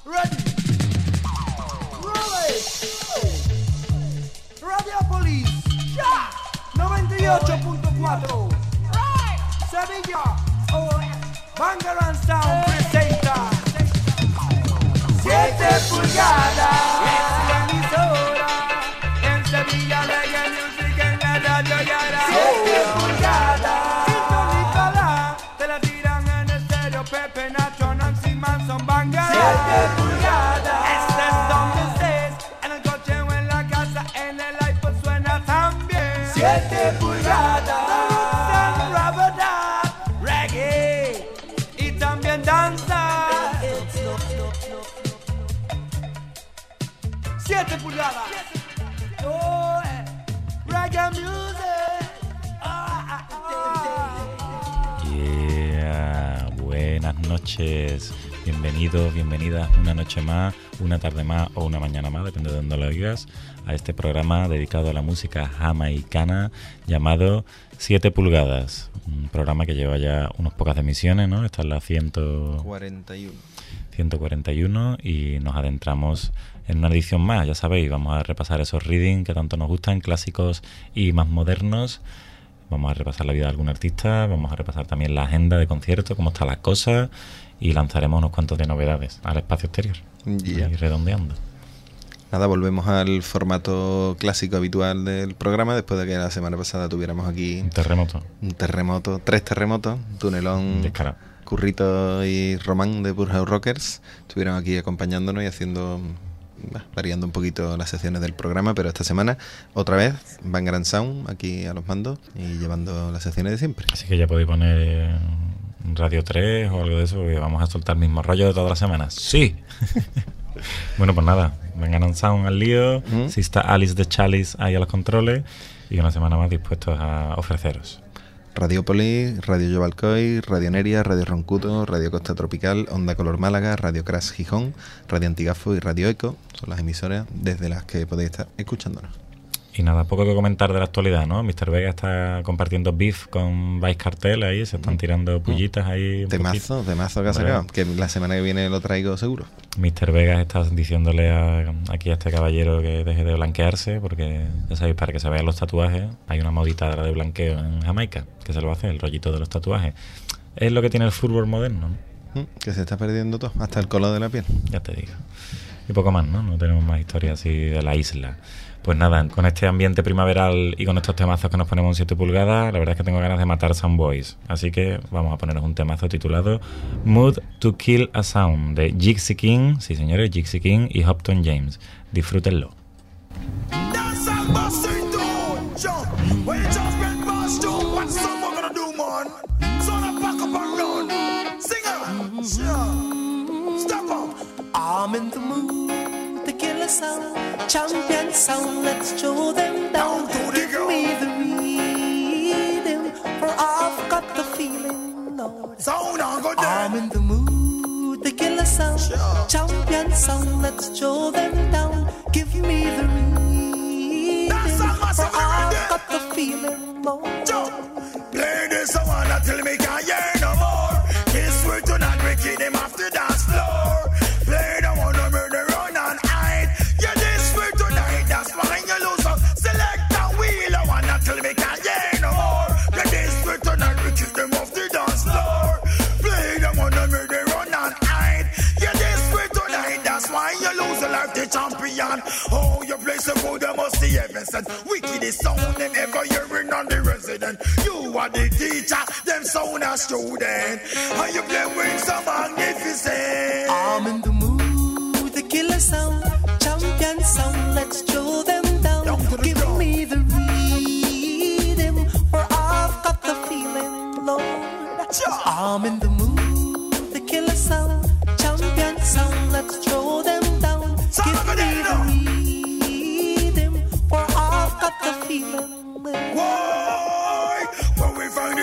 Ready. Radiopolis. Ya. 98.4. Sevilla. Banger and Sound presenta 7 pulgadas. Es la emisora. En Sevilla Reggae Music en la radio Yara. 7 pulgadas. Sintonícala. Te la tiran en estéreo. Pepe, Nacho, Nancy Manson, Banger. 7 pulgadas. Este es donde estés. En el coche o en la casa. En el iPod suena también. 7 pulgadas. Reggae. Y también danza. 7 pulgadas. Oh, reggae music. Yeah, buenas noches. Bienvenidos, bienvenidas una noche más, una tarde más o una mañana más, depende de dónde lo oigas, a este programa dedicado a la música jamaicana llamado 7 pulgadas. Un programa que lleva ya unas pocas emisiones, ¿no? Esta es la 141 y nos adentramos en una edición más, ya sabéis, vamos a repasar esos readings que tanto nos gustan, clásicos y más modernos. Vamos a repasar la vida de algún artista, vamos a repasar también la agenda de conciertos, cómo está la cosa, y lanzaremos unos cuantos de novedades al espacio exterior. Yeah. Y redondeando. Nada, volvemos al formato clásico habitual del programa, después de que la semana pasada tuviéramos aquí Un terremoto. 3 terremotos, Tunelón, Descarado. Currito y Román de Burhouse Rockers, estuvieron aquí acompañándonos y haciendo, variando un poquito las secciones del programa, pero esta semana otra vez Banger and Sound aquí a los mandos y llevando las secciones de siempre. Así que ya podéis poner Radio 3 o algo de eso, porque vamos a soltar el mismo rollo de todas las semanas. ¡Sí! Bueno, pues nada, Banger and Sound al lío, si está Alice de Chalice ahí a los controles y una semana más dispuestos a ofreceros Radiopolis, Radio Yobalcoy, Radio Neria, Radio Roncuto, Radio Costa Tropical, Onda Color Málaga, Radio Crash Gijón, Radio Antigafo y Radio Eco. Son las emisoras desde las que podéis estar escuchándonos. Y nada, poco que comentar de la actualidad, ¿no? Mr. Vega está compartiendo beef con Vice Cartel ahí, se están tirando pullitas ahí. Temazo que ha sacado, que la semana que viene lo traigo seguro. Mr. Vegas está diciéndole aquí a este caballero que deje de blanquearse, porque ya sabéis, para que se vean los tatuajes, hay una modita de blanqueo en Jamaica, que se lo va a hacer, el rollito de los tatuajes. Es lo que tiene el fútbol moderno, ¿no? Que se está perdiendo todo, hasta el color de la piel. Ya te digo. Y poco más, ¿no? No tenemos más historias así de la isla. Pues nada, con este ambiente primaveral y con estos temazos que nos ponemos en 7 pulgadas, la verdad es que tengo ganas de matar Sound Boys. Así que vamos a poneros un temazo titulado Mood to Kill a Sound de Gypsy King, sí señores, Gypsy King y Hopton James. Disfrútenlo. I'm in the mood to kill a sound, champion sound, let's show them down. Give me the rhythm, for I've got the feeling, Lord. I'm in the mood to kill a sound, champion sound, let's show them down. Give me the rhythm, for I've got the feeling, Lord. Play this one until me can't hear no more. This way tonight we kill them off the dance floor. Play the one no murder run and hide. Yeah, this way tonight, that's why you lose up. Select a wheel, I wanna tell me can't hear no more. Yeah, this way tonight, we kick them off the dance floor. Play the one no murder run and hide. Yeah, this way tonight, that's why you lose a life, the champion. Oh, you play so good, you must see heaven sent. Wickedest sound than ever hearing on the resident. You are the teacher, them sound a student. And you play with some magnificent. I'm in the mood to kill a sound, champion sound, let's show them down. Give me the rhythm, for I've got the feeling, Lord. I'm in the mood to kill a sound, champion sound, let's show them down. Give me the rhythm, for I've got the feeling, Lord. Why? When we find the gear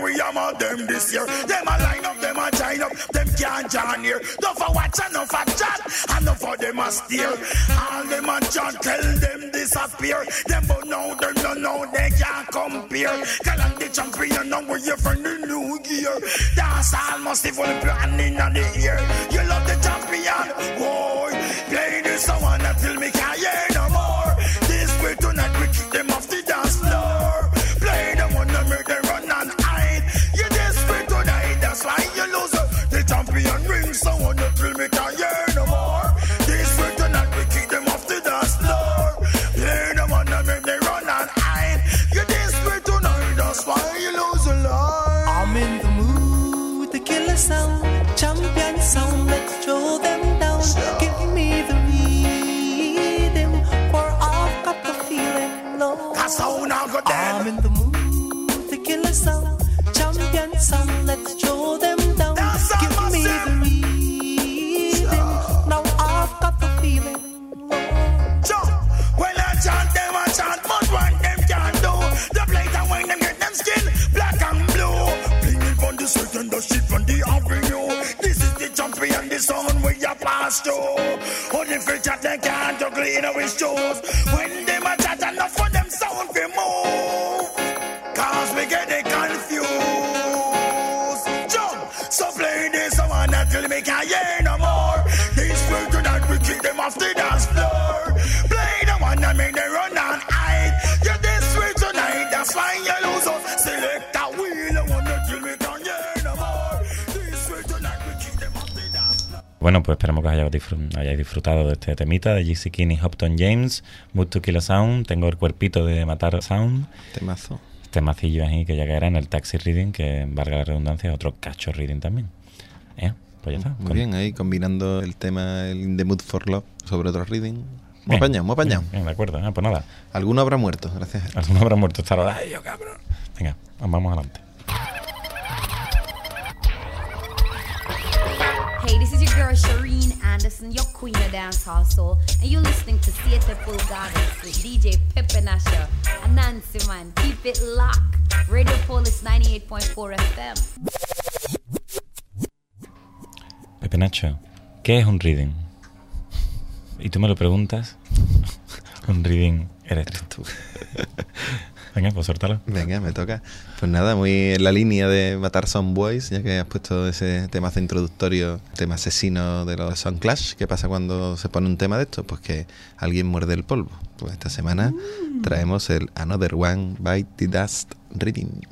we hammer them this year. Them a line up, them a join up, them can't join here. Don't for watch and no for chat, and no for them a steer. All them a chat, tell them disappear. Them but now them no know they can't compare. Call on the champion, now we're here for the new year. Dance all must have full plan in the ear. You love the champion, boy. Play this one until me can't hear no more. This way tonight we kick them off the dance floor. Play the one that make them run and hide. You desperate tonight, that's why you lose. The champion ring someone until me can't hear no more. This way tonight we kick them off the dance floor. Play the one that make them run and hide. You desperate tonight, that's why you lose a life. I'm in the mood to kill a sound, champion sound, let's throw them down. Give me the rhythm, for I've got the feeling low. That's how now go I'm down. in the mood to kill a sound, champion sound, let's throw them down. That's how Give me myself. the rhythm, now I've got the feeling low. Jump. When I chant them, I chant, but what them can't do. The plate and wine them get them skin black and blue. Bring it from the street and the shit from the avenue. This is the champion, the sound where you pass through. Only for chat they can't juggle in our shoes. When them a chat enough for them sound we move. Cause we get it confused. Jump. So play this one until we can't hear no more. This way tonight we kick them off the dance floor. Play the one that make them run and hide. You this way tonight, that's why you lose us. Select a wheel, the one until we can't hear no more. This way tonight we kick them off the dance floor. Bueno, pues esperemos que hayáis disfrutado de este temita de Gypsy King y Hopton James, Mood to Kill a Sound. Tengo el cuerpito de matar sound. Temazo. Este macillo ahí que ya caerá en el Taxi Reading, que valga la redundancia, otro cacho reading también. Pues ya está. Muy bien, ahí combinando el tema el In the Mood for Love sobre otro reading. Muy Bien, apañado, muy apañado. Bien, de acuerdo. Pues nada, Alguno habrá muerto, gracias a él. alguno habrá muerto esta hora. ¡Ay, yo cabrón! Venga, vamos adelante. Hey, this is your girl Shireen Anderson, your queen of dancehall soul, and you're listening to Theatre Full Gardens with DJ Pepe Nasher and Nancy Man. Keep it locked. Radio Polis 98.4 FM. Pepe Nacho, ¿qué es un reading? Y tú me lo preguntas. Un reading eres tú. Venga, pues suéltalo. Venga, me toca. Pues nada, muy en la línea de matar Sound Boys, ya que has puesto ese temazo introductorio, tema asesino de los Sound Clash. ¿Qué pasa cuando se pone un tema de esto? Pues que alguien muerde el polvo. Pues esta semana traemos el Another One Bite the Dust Reading.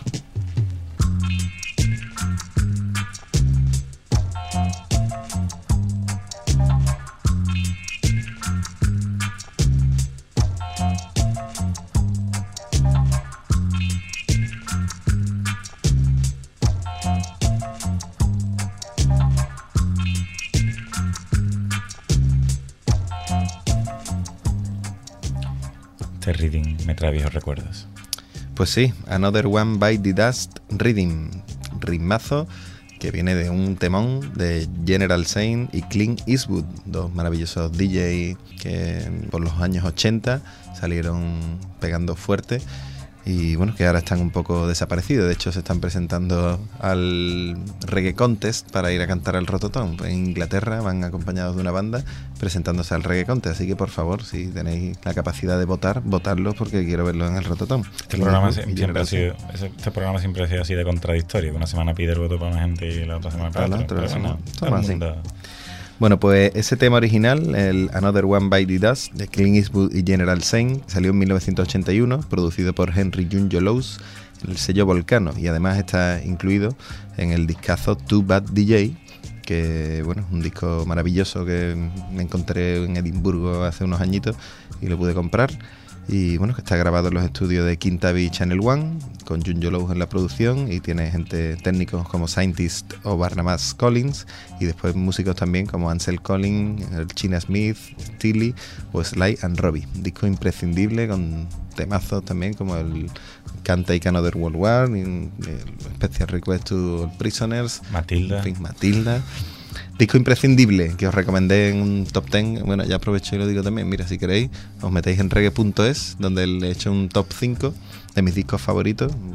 Este reading me trae viejos recuerdos. Pues sí, Another One Bite the Dust Reading, ritmazo que viene de un temón de General Saint y Clint Eastwood, dos maravillosos DJs que por los años 80 salieron pegando fuerte y bueno, que ahora están un poco desaparecidos. De hecho, se están presentando al Reggae Contest para ir a cantar al Rototom. En Inglaterra van acompañados de una banda presentándose al Reggae Contest. Así que, por favor, si tenéis la capacidad de votar, votadlos porque quiero verlos en el Rototom. Este programa siempre ha sido así de contradictorio. Una semana pide el voto para una gente y la otra semana para otra. Pero bueno, todo el mundo... Bueno, pues ese tema original, el Another One Bite the Dust, de Clint Eastwood y General Saint, salió en 1981, producido por Henry Junjo Lowes, en el sello Volcano, y además está incluido en el discazo Too Bad DJ, que bueno, es un disco maravilloso que me encontré en Edimburgo hace unos añitos y lo pude comprar. Y bueno, que está grabado en los estudios de Kintabi Channel One, con Junjo Lowes en la producción, y tiene gente técnicos como Scientist o Barnabas Collins, y después músicos también como Ansel Collins, el China Smith, Steely o Sly and Robbie. Un disco imprescindible con temazos también como el Can't Take Another World War, y el Special Request to All Prisoners, Matilda. en fin, Matilda. Disco imprescindible que os recomendé en un top 10. Bueno, ya aprovecho y lo digo también. Mira, si queréis, os metéis en reggae.es, donde le he hecho un top 5 de mis discos favoritos.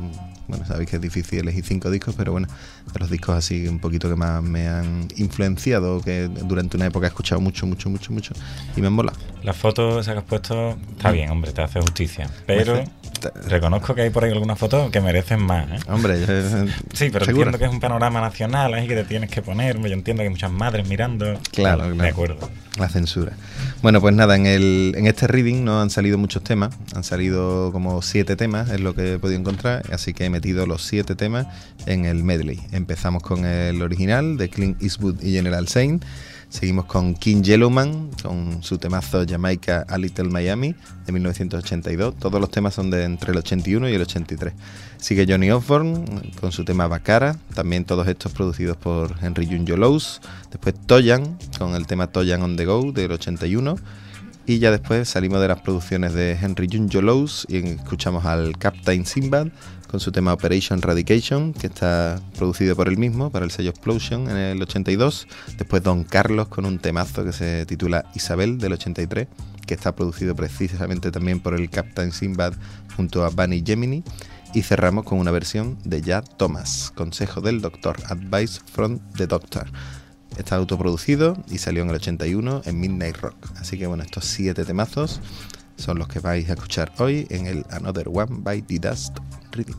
bueno, sabéis que es difícil elegir 5 discos, pero bueno, de los discos así un poquito que más me han influenciado, que durante una época he escuchado mucho y me han molado. La foto esa que has puesto está bien, hombre, te hace justicia, pero reconozco que hay por ahí algunas fotos que merecen más, ¿eh? Hombre, sí, pero ¿seguro? entiendo que es un panorama nacional, ahí que te tienes que poner, yo entiendo que hay muchas madres mirando. Claro. De acuerdo. La censura. Bueno, pues nada, en este reading no han salido muchos temas, han salido como 7 temas, es lo que he podido encontrar, así que he metido los 7 temas en el medley. Empezamos con el original de Clint Eastwood y General Saint, seguimos con King Yellowman, con su temazo Jamaica A Little Miami, de 1982, todos los temas son de entre el 81 y el 83. Sigue Johnny Osborne con su tema Baccara, también todos estos producidos por Henry Junjo Lowes. Después Toyan con el tema Toyan on the Go del 81. Y ya después salimos de las producciones de Henry Junjo Lowes y escuchamos al Captain Sinbad con su tema Operation Radication, que está producido por él mismo para el sello Explosion en el 82. Después Don Carlos con un temazo que se titula Isabel del 83, que está producido precisamente también por el Captain Sinbad junto a Bunny Gemini. Y cerramos con una versión de Jack Thomas, Consejo del Doctor, Advice from the Doctor. Está autoproducido y salió en el 81 en Midnight Rock. Así que bueno, estos 7 temazos son los que vais a escuchar hoy en el Another One by the Dust Reading.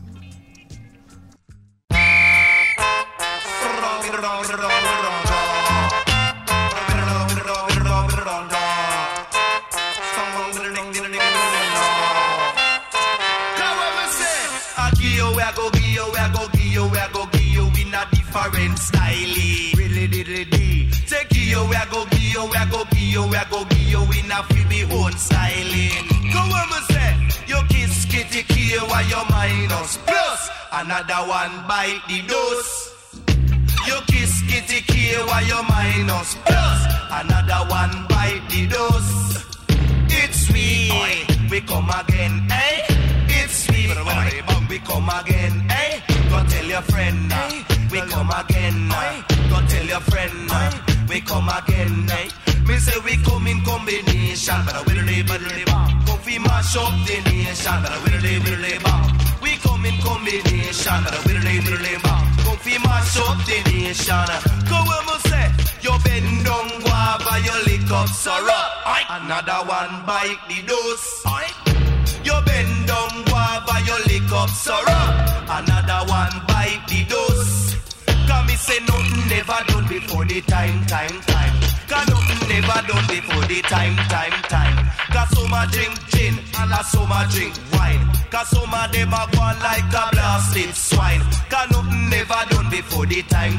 Different style, really did. Take you, we go give you, we go give you, we go give you in a free own styling. Go on, me say, you kiss kitty key while you minus plus another one bite the dose. You kiss kitty key while you minus plus another one bite the dose. It's sweet, we come again, eh? It's sweet, we come again, eh? Go tell your friend, we come again, go tell your friend, we come again, me say we come in combination, but we really bang, go fi mash up the nation, but we really bang, we come in combination, but we really bang, go fi mash up the nation, go when me say, you bend down guava, you lick up syrup, another one bite the dose, you bend down guava, you lick up syrup, another one bite the dose. Cause me say nothing never done before the time. Cause nothing never done before the time. Cause some a drink gin and some a drink wine. Cause some of them a go like a blasted swine. Cause nothing never done before the time.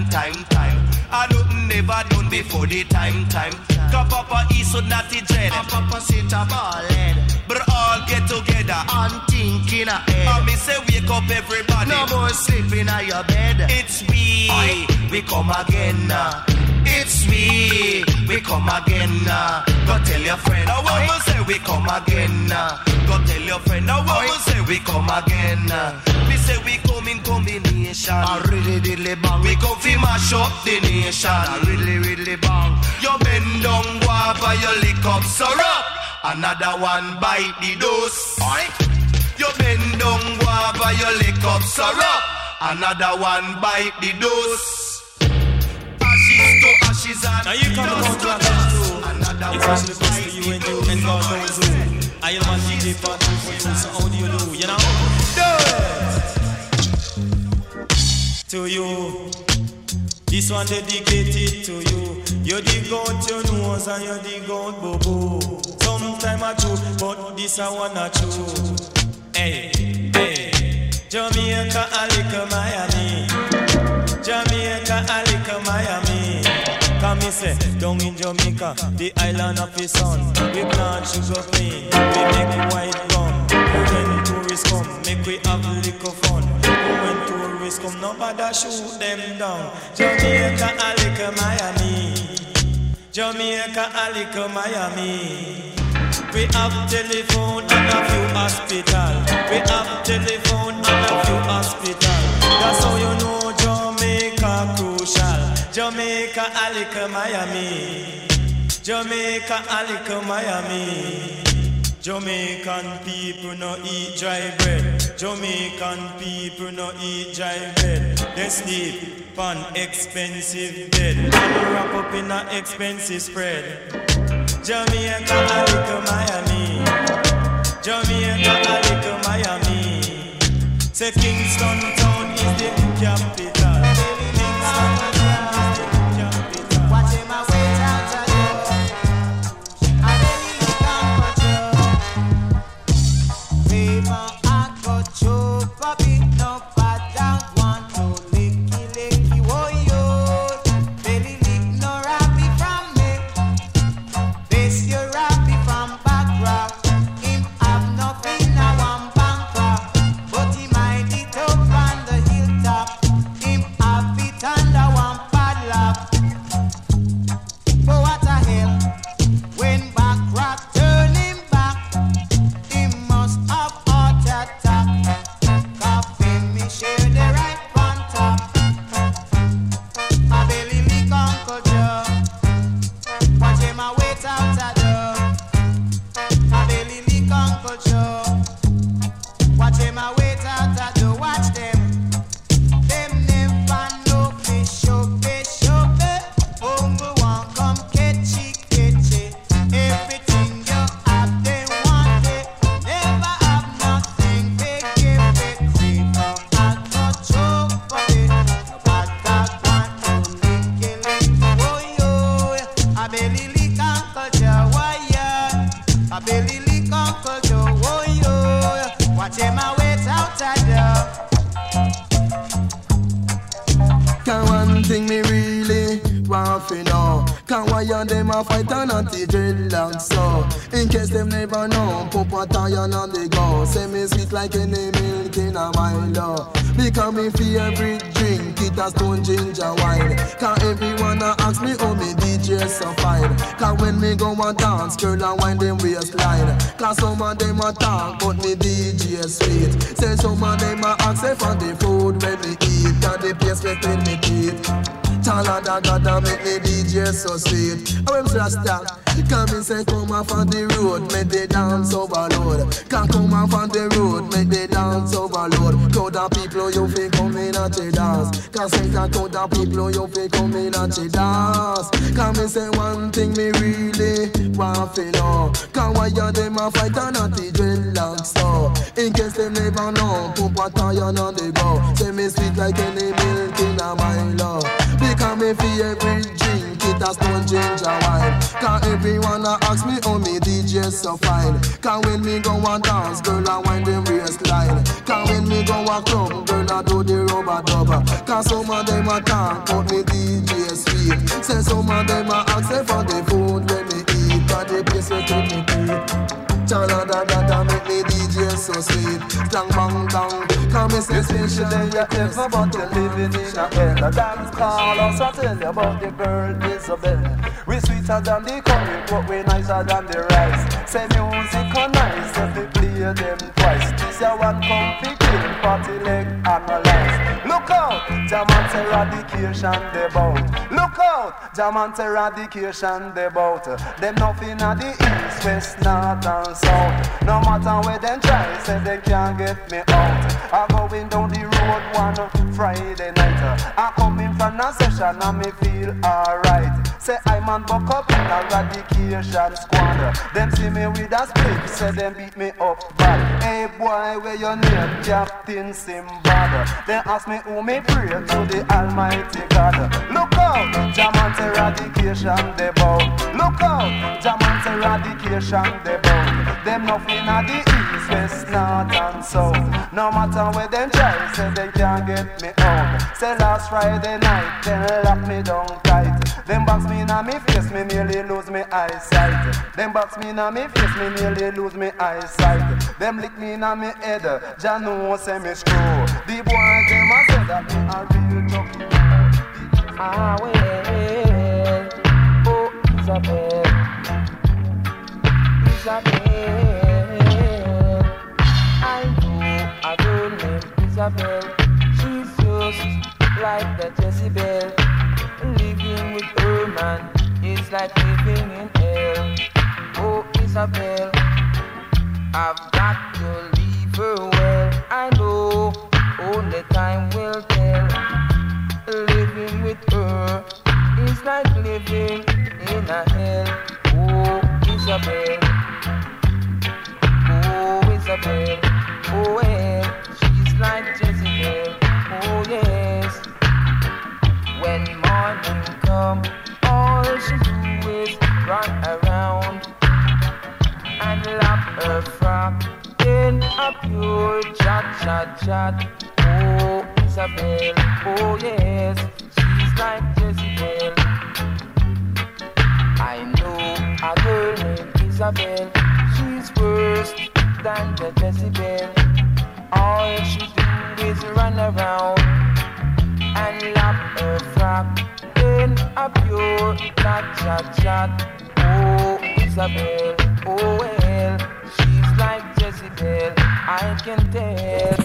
And nothing never done before the time. Cause Papa is so naughty dread and Papa sit a ball head. But all get together and think in a head. And me say wake up everybody, no more sleeping on your bed. It's we come again. It's we come again. Go tell your friend. I want to say we come again. Go tell your friend. I want to say we come again. We say we come in combination. I really bang. We come fi mash up the nation. I really bang. You bend down guava, you lick up syrup. Another one bite the dose. You bend down guava, you lick up syrup. Another one bite the dose. Ashes to ashes and now you come out to ashes too. Another It's one actually close to you and you and God knows who. I am my DJ part 2 for you, so how do you do, you know? Do it! To you. This one dedicated to you. You dig out your nose and you dig out boo-boo. Sometime I true, but this I wanna true. Hey, Jamaica, Alika, Miami. Jamaica, Alika, Miami. Come me say, down in Jamaica, the island of the sun. We plant sugar cane, we make white rum. When tourists come, make we have little fun. When tourists come, nobody shoot them down. Jamaica, Alika, Miami. Jamaica, Alika, Miami. We have telephone and a few hospital. We have telephone and a few hospital. That's how you know Jamaica crucial. Jamaica, Alika, Miami. Jamaica, Alika, Miami. Jamaican people no eat dry bread. Jamaican people no eat dry bread. They sleep on expensive bed and wrap up in a expensive spread. Jamaica, a little Miami. Jamaica, a little Miami. Say Kingston town is the capital. Girl and wind them waistline. Cause some of them a talk but me DJ sweet. Say some of them a ask for the food when me eat. And the place where clean me teeth. Taller than God and make me DJ so sweet. I am Rasta. Come and say come off on the road, make the dance overload. Can come off on the road, make the dance overload. Crowd of people you feel come in at the dance. Cause say that crowd of people you feel come in at the dance. Come and say one thing me really want to know. Cause why you them a fight and at the dreadlocks so. In case them never know, pump a tire on the go. Say me sweet like any milk in a Milo. Because me feel every drink it a stone ginger wine. Cause everyone a ask me how me DJ so fine. Cause when me go a dance, girl I wind them waistline. Cause when me go a club, girl I do the rubber dubber. Cause some of them a talk but me DJ sweet. Say some of them a ask for the food when me eat. Cause the place where take me eat. Chala da da da make me DJ so sweet. Slang bang bang. Come and say special day you ever but you're living in a hell. A dance call us I tell you about the girl Isabel. We sweeter than the curry but we nicer than the rice. Say music are nice if we play them twice. This your one comfy kill party leg analyze. Look out, Jamant eradication they bout. Look out, Jamant eradication they bout. Them nothing at the east, west, north and south. No matter where them try, say they can't get me out. I'm going down the road one Friday night. I'm coming from a session and me feel alright. Say I'm on buck up in a eradication squad. Them see me with a split, say them beat me up bad. Hey boy, where your name? Captain Simbad. They ask me who me pray to the Almighty God. Look out, Jamant eradication they bow. Look out, Jamant eradication they bow. Them nothing at the east, west, north and south. No matter where them try, say they can't get me out. Say last Friday night, they lock me down tight. Them box me in me face, me nearly lose me eyesight. Them box me in me face, me nearly lose me eyesight. Them lick me in me head, Jah know say me screw. The boy them a say that me a real jockey. Ah well, oh Isabel, I know a girl named Isabel. She's just like the Jezebel. Living with her man is like living in hell. Oh Isabel, I've got to leave her well. I know only time will tell. Living with her is like living in a hell. Oh, Isabel. Oh, Isabel. Oh, well, she's like Jezebel. Oh, yes. When morning comes, all she do is run around and lap her frock in a pure chat, chat, chat. Oh, Isabel, oh yes, she's like Jezebel. I know a girl named Isabel, she's worse than the Jezebel. All she do is run around and lap her frock in a pure chat, chat, chat. Oh, Isabel, oh well, she's like Jezebel, I can tell.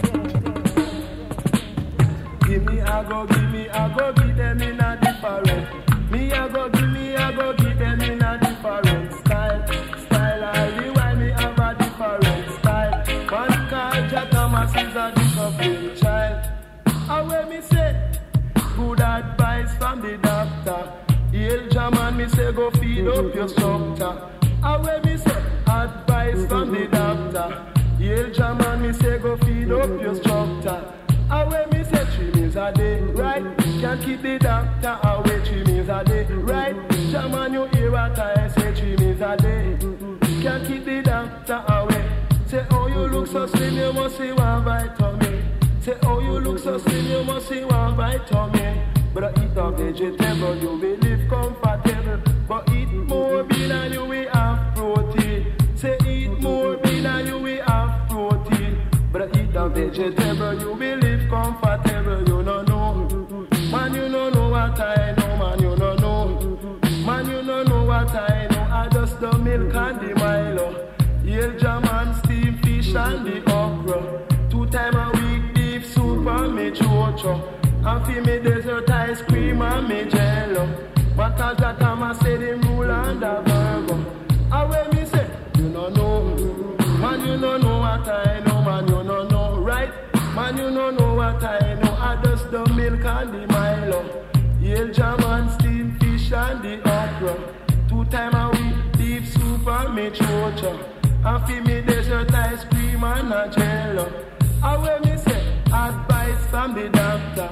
Give me, I go give them in a different. Me, I go give them in a different style. Style, I rewind, me have a different style. One called Jack Thomas is a different child. And when me say, good advice from the doctor. Hail German, me say go feed up your structure. And when me say advice from the doctor. Hail German, me say go feed up your structure. And when me say 3 meals a day, right? Can't keep the doctor away 3 meals a day, right? German, you hear what I say 3 meals a day. Can't keep the doctor away. Say oh you look so slim, you must see one vitamin. Say oh you look so slim, you must see one vitamin. But eat the vegetable, you will live comfortable. But eat more bean and you will have protein. Say eat more bean and you will have protein. But eat the vegetable, you will live comfortable. You don't know, man, you don't know what I know, man, you don't know. Man, you don't know what I know. I just the milk and the Milo. Hail German, steam fish and the okra. 2 times a week, beef soup and me chocho. And for me dessert ice cream and me jello. But as that time I say the rule and the burger. And when me say, you don't know. Man, you don't know what I know, man, you don't know, right? Man, you don't know what I know. I just the milk and the Milo. Hail German, steam fish and the okra. 2 times a week, beef soup and me chocho. And for me dessert ice cream and a jello. And when me say, advice from the doctor.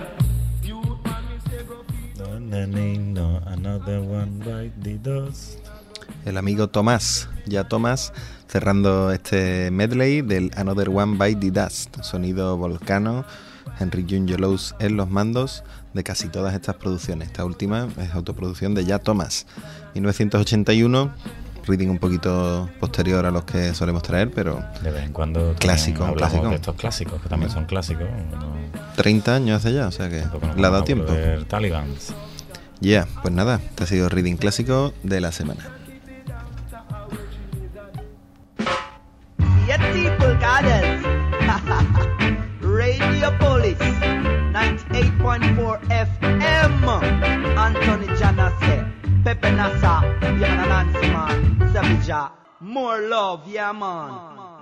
Another one bite the dust. El amigo Tomás, ya Tomás, cerrando este medley del Another One Bite the Dust, sonido Volcano, Henry Jungelows en los mandos de casi todas estas producciones. Esta última es autoproducción de ya Tomás, 1981, reading un poquito posterior a los que solemos traer, pero de vez en cuando clásico, hablamos clásico. de estos clásicos, que también son clásicos. 30 años hace ya, o sea que le ha dado tiempo. Talibans. Ya, pues nada, este ha sido el reading clásico de la semana. Radio Police 98.4 FM. Anthony Janase, Pepe Nasa, Yana Nancy man, Savija, more love, yeah man.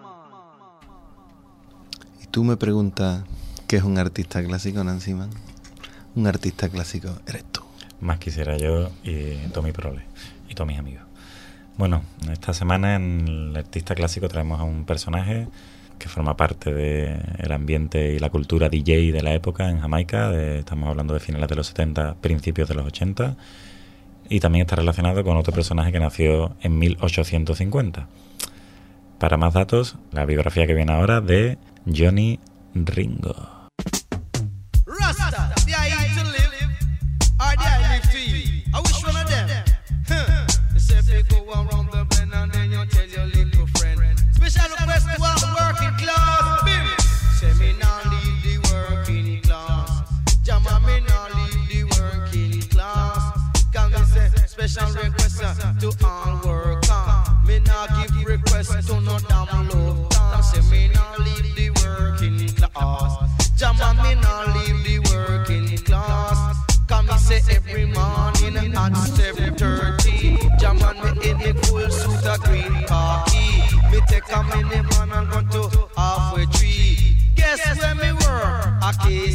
Y tú me preguntas ¿qué es un artista clásico, Nancy man? Un artista clásico eres tú. Más quisiera yo y Tommy Prole y todos mis amigos. Bueno, esta semana en el artista clásico traemos a un personaje que forma parte del ambiente y la cultura DJ de la época en Jamaica. Estamos hablando de finales de los 70, principios de los 80. Y también está relacionado con otro personaje que nació en 1850. Para más datos, la biografía que viene ahora de Johnny Ringo. Rasta, the I to live, or the I live to eat. I wish one of them. They say if you go around the bend and then you tell your little friend. Special request to all the working class. Bim. Say me now leave the working class. Jama me now leave the working class. Can we say special request to all workers? Me now give request to no damn love. Say me now leave the working class. Jama me now leave the working class. Come me say every morning at 7:30. Jama me in the full suit of green khaki. Me take take a minivan and go to halfway tree. Guess where me work? A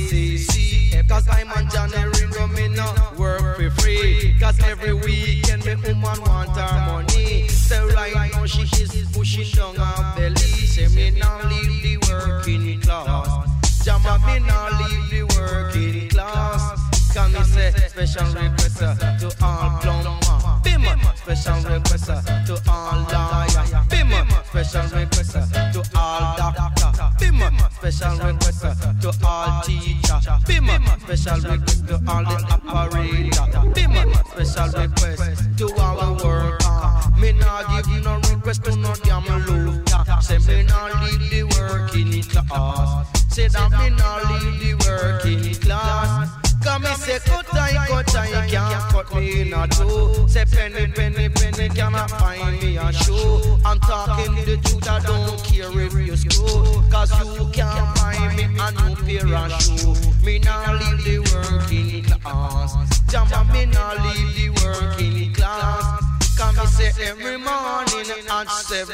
KCC. Cause I'm on Johnny Ringo, me no work for free. Cause every weekend me woman want her money. So right now she is pushing down her belly. Say me now leave the working class. Jama me now leave the working class. Can me say special request to all plumber. Bim, special request to all lawyer. Bim, special request to all doctor. Bim, special request to all teacher. Bim, special request to all the operator. Bim, special request to all worker. Me nah give no request to no damn loser. Say me nah leave the working class. Say that me nah leave the working class. Come me say cut I can't cut me in a two. Say penny cannot find me a show. I'm talking the truth, I don't care if you screw. Cause you can't buy me a new pair of shoe. Me nah leave the working class. Jama me nah leave the working class. Come me say every morning at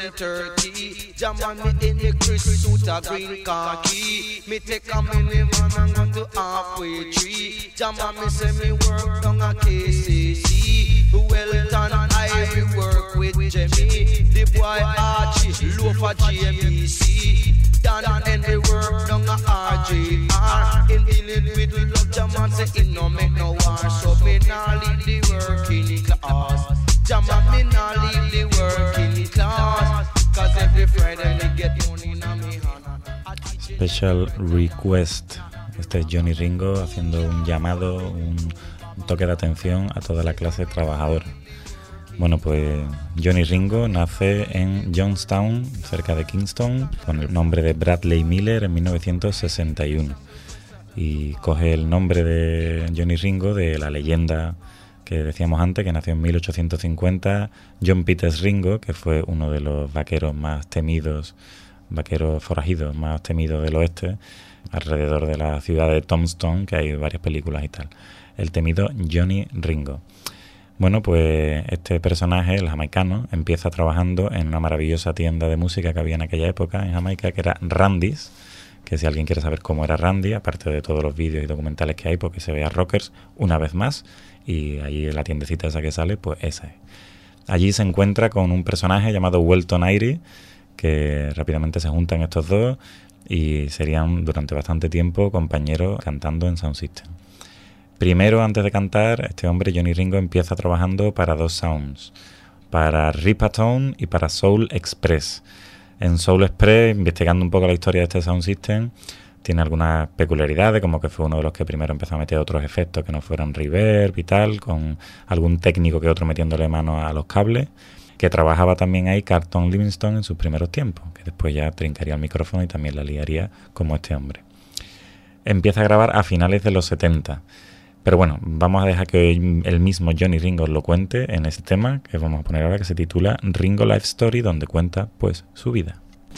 7:30. Jama me in the Chris suit a green khaki. Me take a minivan and go to halfway tree. Jama me say me work down a KCC. Well done, I work with Jimmy. The boy Archie, loaf a JBC. Dan and the work down a RJR. In dealing with love, Jama say it no make no war. So me nah leave the working class. Jama me nah leave the working class. Cause every Friday me get money in me hand. Special request. Este es Johnny Ringo haciendo un llamado, un toque de atención a toda la clase trabajadora. Bueno, pues Johnny Ringo nace en Johnstown, cerca de Kingston, con el nombre de Bradley Miller en 1961. Y coge el nombre de Johnny Ringo de la leyenda que decíamos antes, que nació en 1850, John Peters Ringo, que fue uno de los vaqueros más temidos, vaqueros forajidos más temidos del oeste, alrededor de la ciudad de Tombstone, que hay varias películas y tal. El temido Johnny Ringo. Bueno, pues este personaje, el jamaicano, empieza trabajando en una maravillosa tienda de música que había en aquella época en Jamaica, que era Randy's, que si alguien quiere saber cómo era Randy, aparte de todos los vídeos y documentales que hay, porque se ve a Rockers una vez más, y allí en la tiendecita esa que sale, pues esa es. Allí se encuentra con un personaje llamado Welton Airy, que rápidamente se juntan estos dos y serían durante bastante tiempo compañeros cantando en Sound System. Primero, antes de cantar, este hombre, Johnny Ringo, empieza trabajando para dos sounds, para Ripatone y para Soul Express. En Soul Express, investigando un poco la historia de este Sound System, tiene algunas peculiaridades, como que fue uno de los que primero empezó a meter otros efectos que no fueran reverb y tal, con algún técnico que otro metiéndole mano a los cables, que trabajaba también ahí Carlton Livingston en sus primeros tiempos, que después ya trincaría el micrófono y también la liaría como este hombre. Empieza a grabar a finales de los 70, pero bueno, vamos a dejar que el mismo Johnny Ringo lo cuente en ese tema que vamos a poner ahora, que se titula Ringo Life Story, donde cuenta pues su vida.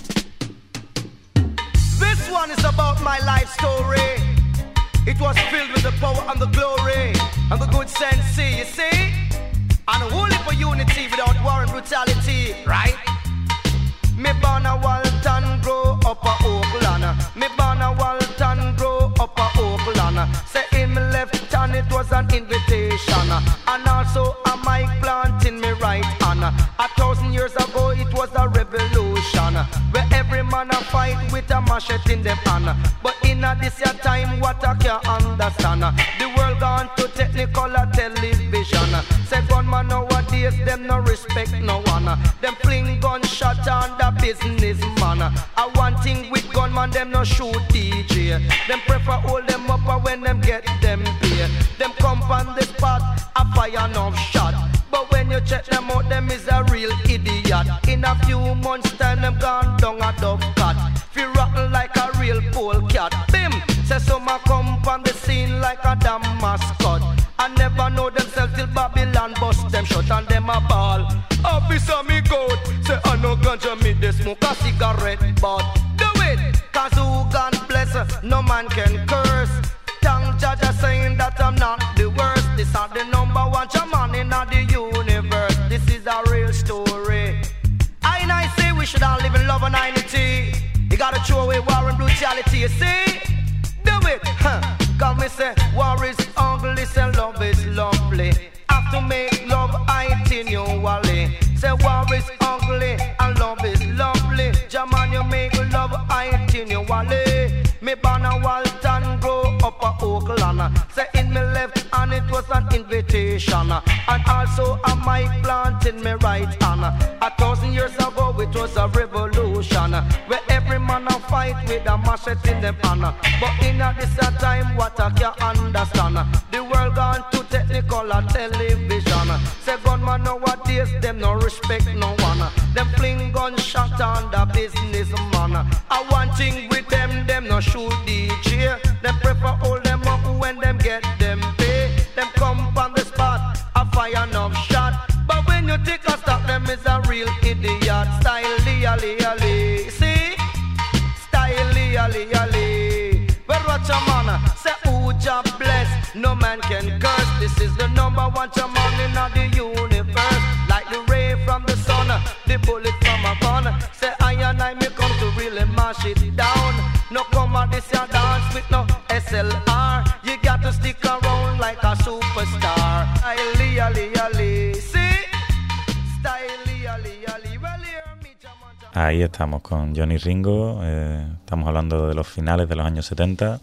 This one is about my life story. It was filled with the power and the glory and the good sense, you see? And only for unity without war and brutality, right? Me born a Walton, grow up a Oakland. Me born a Walton, grow up a Oakland. Say in me left hand it was an invitation, and also a mic plant in me right hand. 1,000 years ago it was a revolution, where every man a fight with a machete in them hand. But in a this year time, what I can't understand, the world gone to technicolor television. Say gunman nowadays, them no respect no one. Them fling gunshot on the businessman. I one thing with gunman, them no shoot DJ. Them prefer hold them up when them get them pay. Them come on the spot, a fire no shot. But when you check them out, them is a real idiot. In a few months time, them gone down a dove cat. Feel rotten like a real polecat. Bim! Say some a come on the scene like a damn mascot. I never know themselves till Babylon bust them shut and them a ball. Officer me goat, say I no ganja me they smoke a cigarette, but do it, cause who God bless, no man can curse. Thank Jaja saying that I'm not the worst. This is the number one shaman in the universe. This is a real story. I say we should than living love and unity. You gotta throw away war and brutality, you see? Do it, Come me say, war is ugly, say love is lovely. Have to make love continually. Say war is ugly and love is lovely. Jaman, you make love continually. Me born a Walton, grow up a Oakland. Say in me left hand it was an invitation, and also a mic plant in me right hand. 1,000 years ago it was a revolution, where every man a fight with a machete in them hand. But in a this time what I can't understand, the world gone to technical and television. Say gunman nowadays them no respect no one. Them fling gunshot on the businessman. I one thing with them no shoot DJ. Them prefer hold them up when them get them pay. Them come on the spot, a fire enough shot. But when you take a stop, them is a real idiot. Style li, see? Style li. But watch a man, say who job bless, no man can curse. This is the number one man in the universe. Like the ray from the sun, the bullet from a gun. Say I and I may come to really mash it down. No come on this your dance with no SLR. You got to stick around like a superstar. Ali, see? Style, ali. Well, hear me, Ahí estamos con Johnny Ringo. Estamos hablando de los finales de los años 70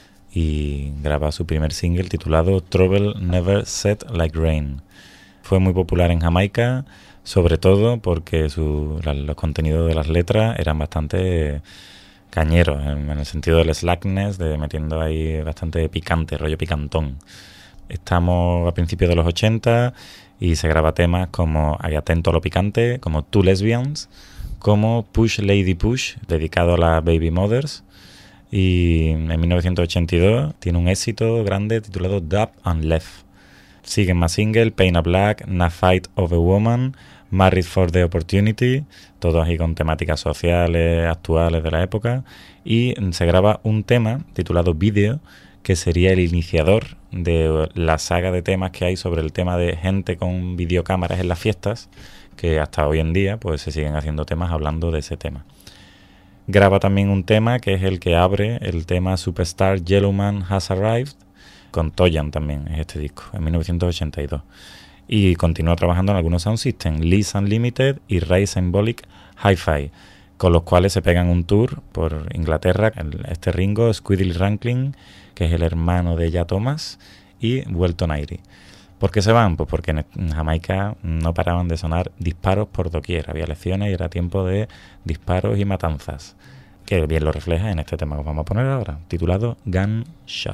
y graba su primer single titulado Trouble Never Set Like Rain. Fue muy popular en Jamaica, sobre todo porque los contenidos de las letras eran bastante cañeros, en el sentido del slackness, de metiendo ahí bastante picante, rollo picantón. Estamos a principios de los 80 y se graba temas como Hay Atento a lo Picante, como Two Lesbians, como Push Lady Push, dedicado a las Baby Mothers. Y en 1982 tiene un éxito grande titulado Dub and Left. Siguen más singles, Paint a Black, Na Fight of a Woman, Married for the Opportunity, todos ahí con temáticas sociales, actuales de la época. Y se graba un tema titulado Video, que sería el iniciador de la saga de temas que hay sobre el tema de gente con videocámaras en las fiestas, que hasta hoy en día pues se siguen haciendo temas hablando de ese tema. Graba también un tema que es el que abre el tema Superstar Yellowman Has Arrived, con Toyan también es este disco, en 1982. Y continúa trabajando en algunos sound systems, Leeds Unlimited y Ray Symbolic Hi-Fi, con los cuales se pegan un tour por Inglaterra. Este Ringo, Squidly Rankin, que es el hermano de Ya Thomas, y Welton Airy. ¿Por qué se van? Pues porque en Jamaica no paraban de sonar disparos por doquier. Había elecciones y era tiempo de disparos y matanzas, que bien lo refleja en este tema que vamos a poner ahora, titulado Gunshot.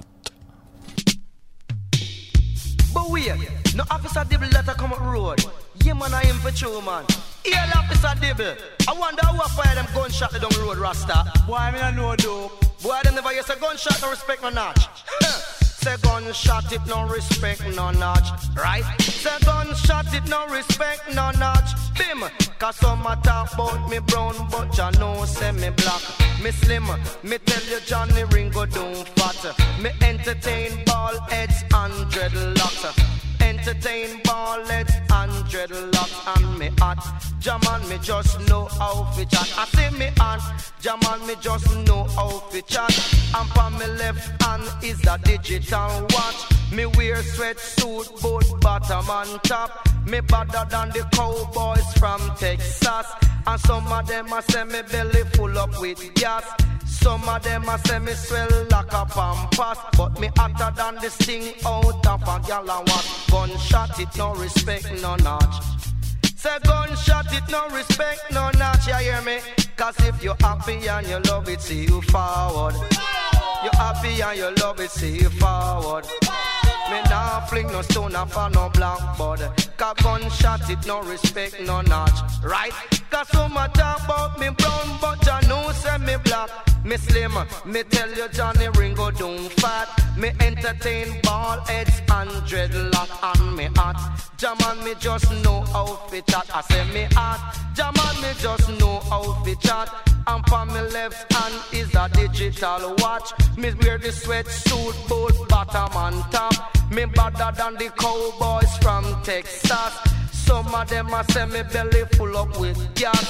But wait, no officer Dibble let her come up road. Yeah man, I am for true man. Here officer Dibble, I wonder how I fire them gunshot down the road, Rasta. Boy, I mean I know though. Boy, them never use a gunshot, no respect no notch. Say gunshot it no respect no notch, right? Say gunshot it no respect no notch. Bim, cause some a talk about me brown, but ya know say me black. Me slim, me tell you Johnny Ringo don't fat. Me entertain ball heads and dreadlocks. Entertain ball heads and dreadlocks and me hot. Jaman, me just know how to chat. I say me hot. Jaman, me just know how to chat. And for me left hand is a digital watch. Me wear sweatsuit, both bottom and top. Me better than the cowboys from Texas. And some of them a say me belly full up with gas. Some of them a say me swell like a pampas. But me hotter than the sting out of a gal and what. Gunshot it no respect no notch. Say gunshot it no respect no notch, you hear me? Cause if you're happy and you love it, see you forward. You're happy and you love it, see you forward. Me nah fling no stone off on no blackboard. Cause gunshot it no respect no notch, right? Cause some a talk about me brown, but you know say me black. Me slim, me tell you Johnny Ringo don't fat. Me entertain ball heads and dreadlock and me hot. Jaman, me just know how to chat. I say me hot. Jaman, me just know how to chat. And for me left hand is a digital watch. Me wear the sweatsuit, both bottom and top. Me better than the cowboys from Texas. Some of them a say me belly full up with gas.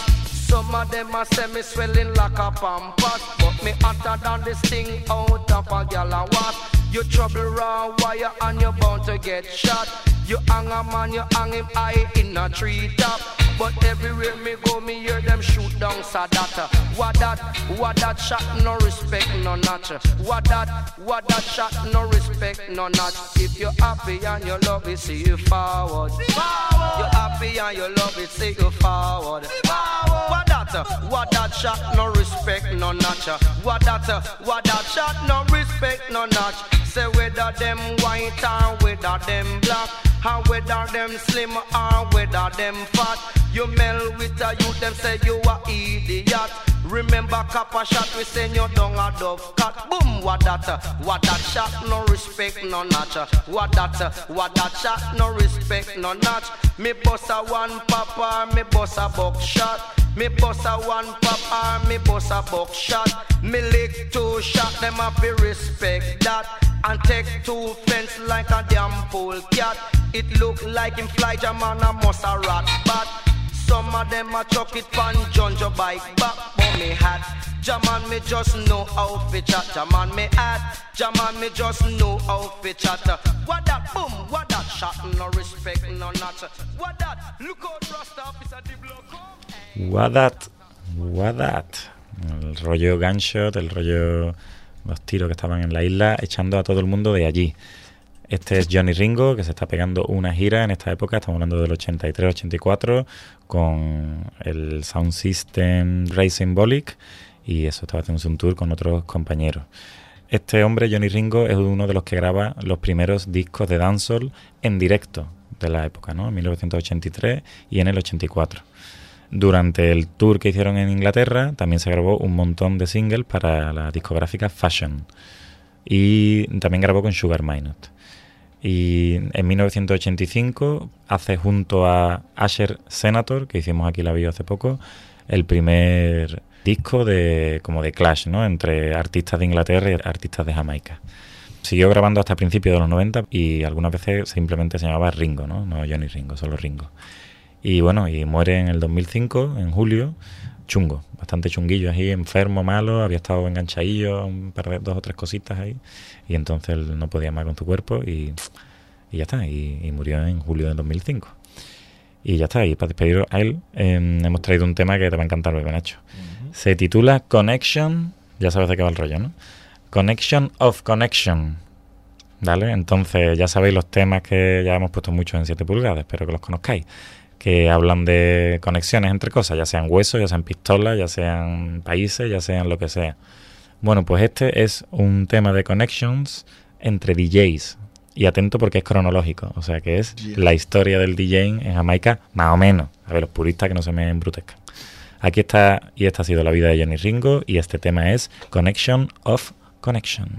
Some of them a say me swelling like a pampas, but me hotter than this thing out of a gal a wasp. You trouble raw wire and you bound to get shot. You hang a man, you hang him high in a tree top. But everywhere me go, me hear them shoot down Sadat. What that shot, no respect, no notch. What that shot, no respect, no notch. If you're happy and you love it, see you forward. You're happy and you love it, see you forward. What that shot, no respect, no notch. What that shot, no respect, no notch. Say whether them white or whether them black, or whether them slim or whether them fat. You mell with a youth, them say you a idiot. Remember copper shot, we send you down a dove cat. Boom, what that shot, no respect, no notch. What that shot, no respect, no notch. Me boss a one pop or me boss a buck shot. Me boss a one pop or me boss a buck shot. Me lick two shot, them have to respect that. And take two fence like a damn pole cat. It look like him fly jam and a must a rat bat. Some of them a chuck it pan Junjo bike back on me hat. Jaman me just know how fi chat. Jaman me hat. Jaman me just know how fi chat. What that boom? What that shot? No respect, no notch. What that? Look out, Rasta officer the block. What that? El rollo gunshot, el rollo los tiros que estaban en la isla echando a todo el mundo de allí. Este es Johnny Ringo, que se está pegando una gira en esta época, estamos hablando del 83-84, con el Sound System Ray Symbolic, y eso, estaba haciendo un tour con otros compañeros. Este hombre, Johnny Ringo, es uno de los que graba los primeros discos de dancehall en directo de la época, ¿no? En 1983 y en el 84. Durante el tour que hicieron en Inglaterra, también se grabó un montón de singles para la discográfica Fashion, y también grabó con Sugar Minott. Y en 1985 hace junto a Asher Senator, que hicimos aquí la video hace poco, el primer disco como de clash, ¿no? Entre artistas de Inglaterra y artistas de Jamaica. Siguió grabando hasta principios de los 90 y algunas veces simplemente se llamaba Ringo, ¿no? No Johnny Ringo, solo Ringo. Y bueno, y muere en el 2005, en julio, chungo, bastante chunguillo ahí, enfermo, malo, había estado enganchadillo, un par de 2 o 3 cositas ahí, y entonces él no podía más con su cuerpo y ya está, y murió en julio del 2005. Y ya está, y para despedir a él hemos traído un tema que te va a encantar, Bebe Nacho. Se titula Connection, ya sabes de qué va el rollo, ¿no? Connection of Connection, ¿vale? Entonces ya sabéis los temas que ya hemos puesto muchos en 7 pulgadas, espero que los conozcáis, que hablan de conexiones entre cosas, ya sean huesos, ya sean pistolas, ya sean países, ya sean lo que sea. Bueno, pues este es un tema de connections entre DJs. Y atento porque es cronológico, o sea que es la historia del DJ en Jamaica, más o menos. A ver, los puristas que no se me embrutezcan. Aquí está, y esta ha sido la vida de Johnny Ringo, y este tema es Connection of Connection.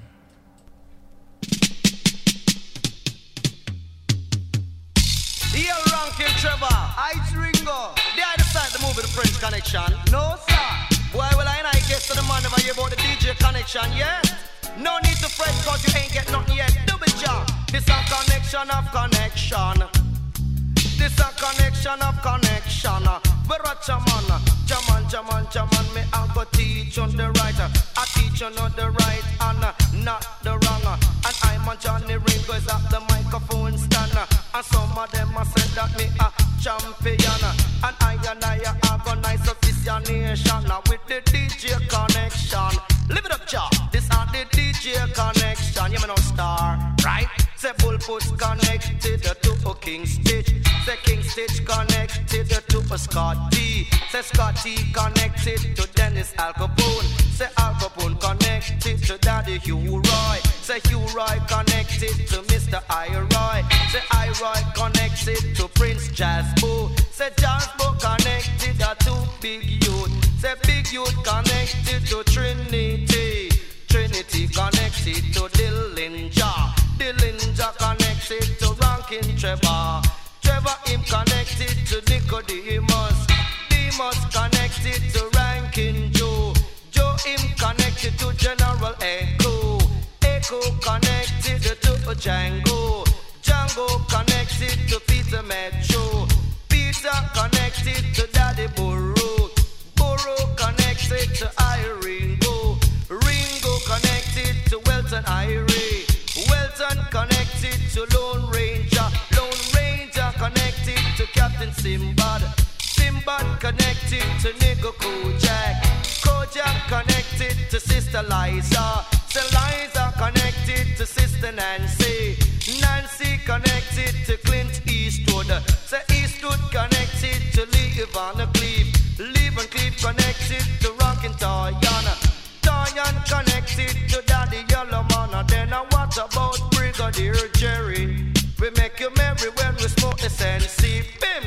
Here, Rankin Trevor, Ice Ringo. They I decide to move with the French connection. No, sir. Why will I get to the man never hear about the DJ connection, yeah? No need to fret cause you ain't get nothing yet. Double job. This a connection of connection. This a connection of connection. We're a chaman. Jaman, me I go teach on the right. I teach on the right and not the wrong. And I'm on Johnny Ringo is at the microphone stand. And some of them a say that me a champion. And I organize a this nation with the DJ connection. Live it up, Jah. This are the DJ connection. You know star, right? Say Bullpuss connected to a King Stitch. Say King Stitch connected to a Scott D. Say Scott D connected to Dennis Al Capone. Say Al Capone connected to Daddy Hugh Roy. Say Hugh Roy connected to Mr. I-Roy. Say I-Roy connected to Prince Jasbo. Say Jasbo connected to Big Youth. Say Big Youth connected to Trinity. Trinity connected to Dillinger. Dillinger connected to Rankin Trevor. Trevor him connected to Nicodemus. Demus connected to Rankin Joe. Joe him connected to General Echo. Echo connected to Django. Django connected to Peter Metro. Peter connected to Daddy Burrow. to Ringo. Ringo connected to Welton Irie. Welton connected to Lone Ranger. Lone Ranger connected to Captain Simbad. Simbad connected to Nigga Kojak. Kojak connected to Sister Liza. So Liza connected to Sister Nancy. Nancy connected to Clint Eastwood. So Eastwood connected to Lee Van Cleave. Lee Van Cleave connected to Rockin' Tayana. Tayan connected to Daddy Yellow Man. Then what about Brigadier Jerry? We make you merry when we smoke the Sensi. Bim!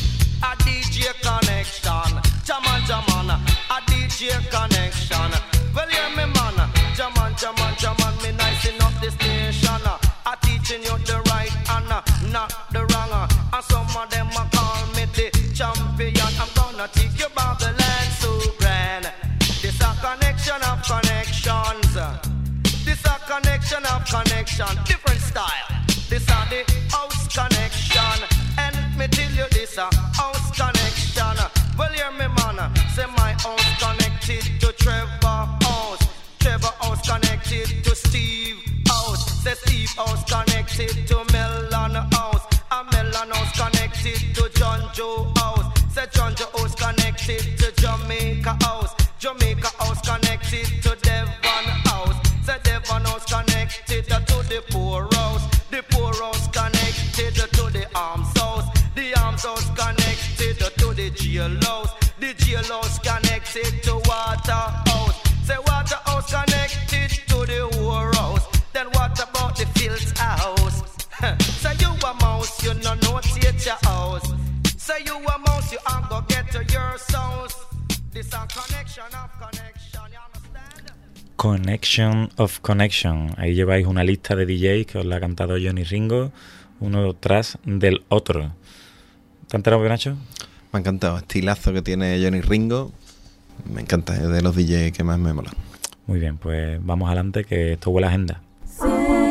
A DJ connection. Jaman, Jaman. A DJ connection. Well, yeah, me man. Jaman, Jaman, Jaman. Me nicing up the station. I teaching you the right and not the wrong. And some of them call me the champion. I'm gonna take you Babylon so grand. This a connection of connections. This a connection of connection. Different style. This a the house connection. And me tell you this a house connection. Well, hear me man. Say my house connected to Trevor House. Trevor House connected to Steve House. Say Steve House connected to Mellon House. And Mellon House connected to John Joe House. Say John Joe House connected to Jamaica House. Jamaica House connected to Devon House. Say Devon House connected to the Poor House. The Poor House connected to the Arms House. The Arms House connected to the Jail House. The Jail House connected to Water House. Say Water House connected to the War House. Then what about the Fields House? Say you a mouse, you no notate your house. Say you a mouse, you ain't go get to your house. This a connection of connection, you understand? Connection of Connection. Ahí lleváis una lista de DJs que os la ha cantado Johnny Ringo, uno tras del otro. ¿Te has enterado, Nacho? Me ha encantado. Estilazo que tiene Johnny Ringo. Me encanta, es de los DJs que más me mola. Muy bien, pues vamos adelante, que esto huele a agenda. 7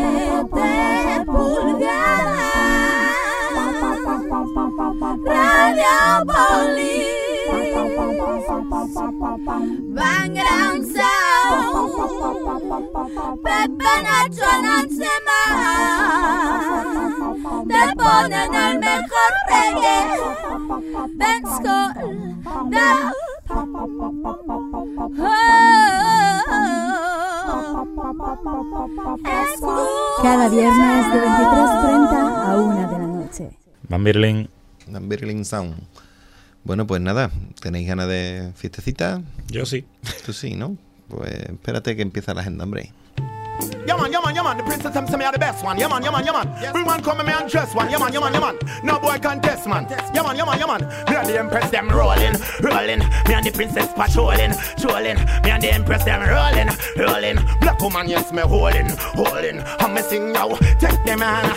pulgadas, Radio Poli, Background Sound, Pepe Nacho Nantzema, te ponen el mejor reggae, dancehall, Cada viernes de 23:30 a 1 de la noche. Van Birling Sound. Bueno, pues nada, ¿tenéis ganas de fiestecita? Yo sí. Tú sí, ¿no? Pues espérate que empieza la agenda, hombre. Yeah man, the princess them say me are the best one. Yeah man, bring one come me and dress one. Yeah man. No boy contest man. Yeah man. Me and the empress them rolling. Me and the princess patrolling. Me and the empress them rolling. Black woman yes me holding. And me sing now. Take them man.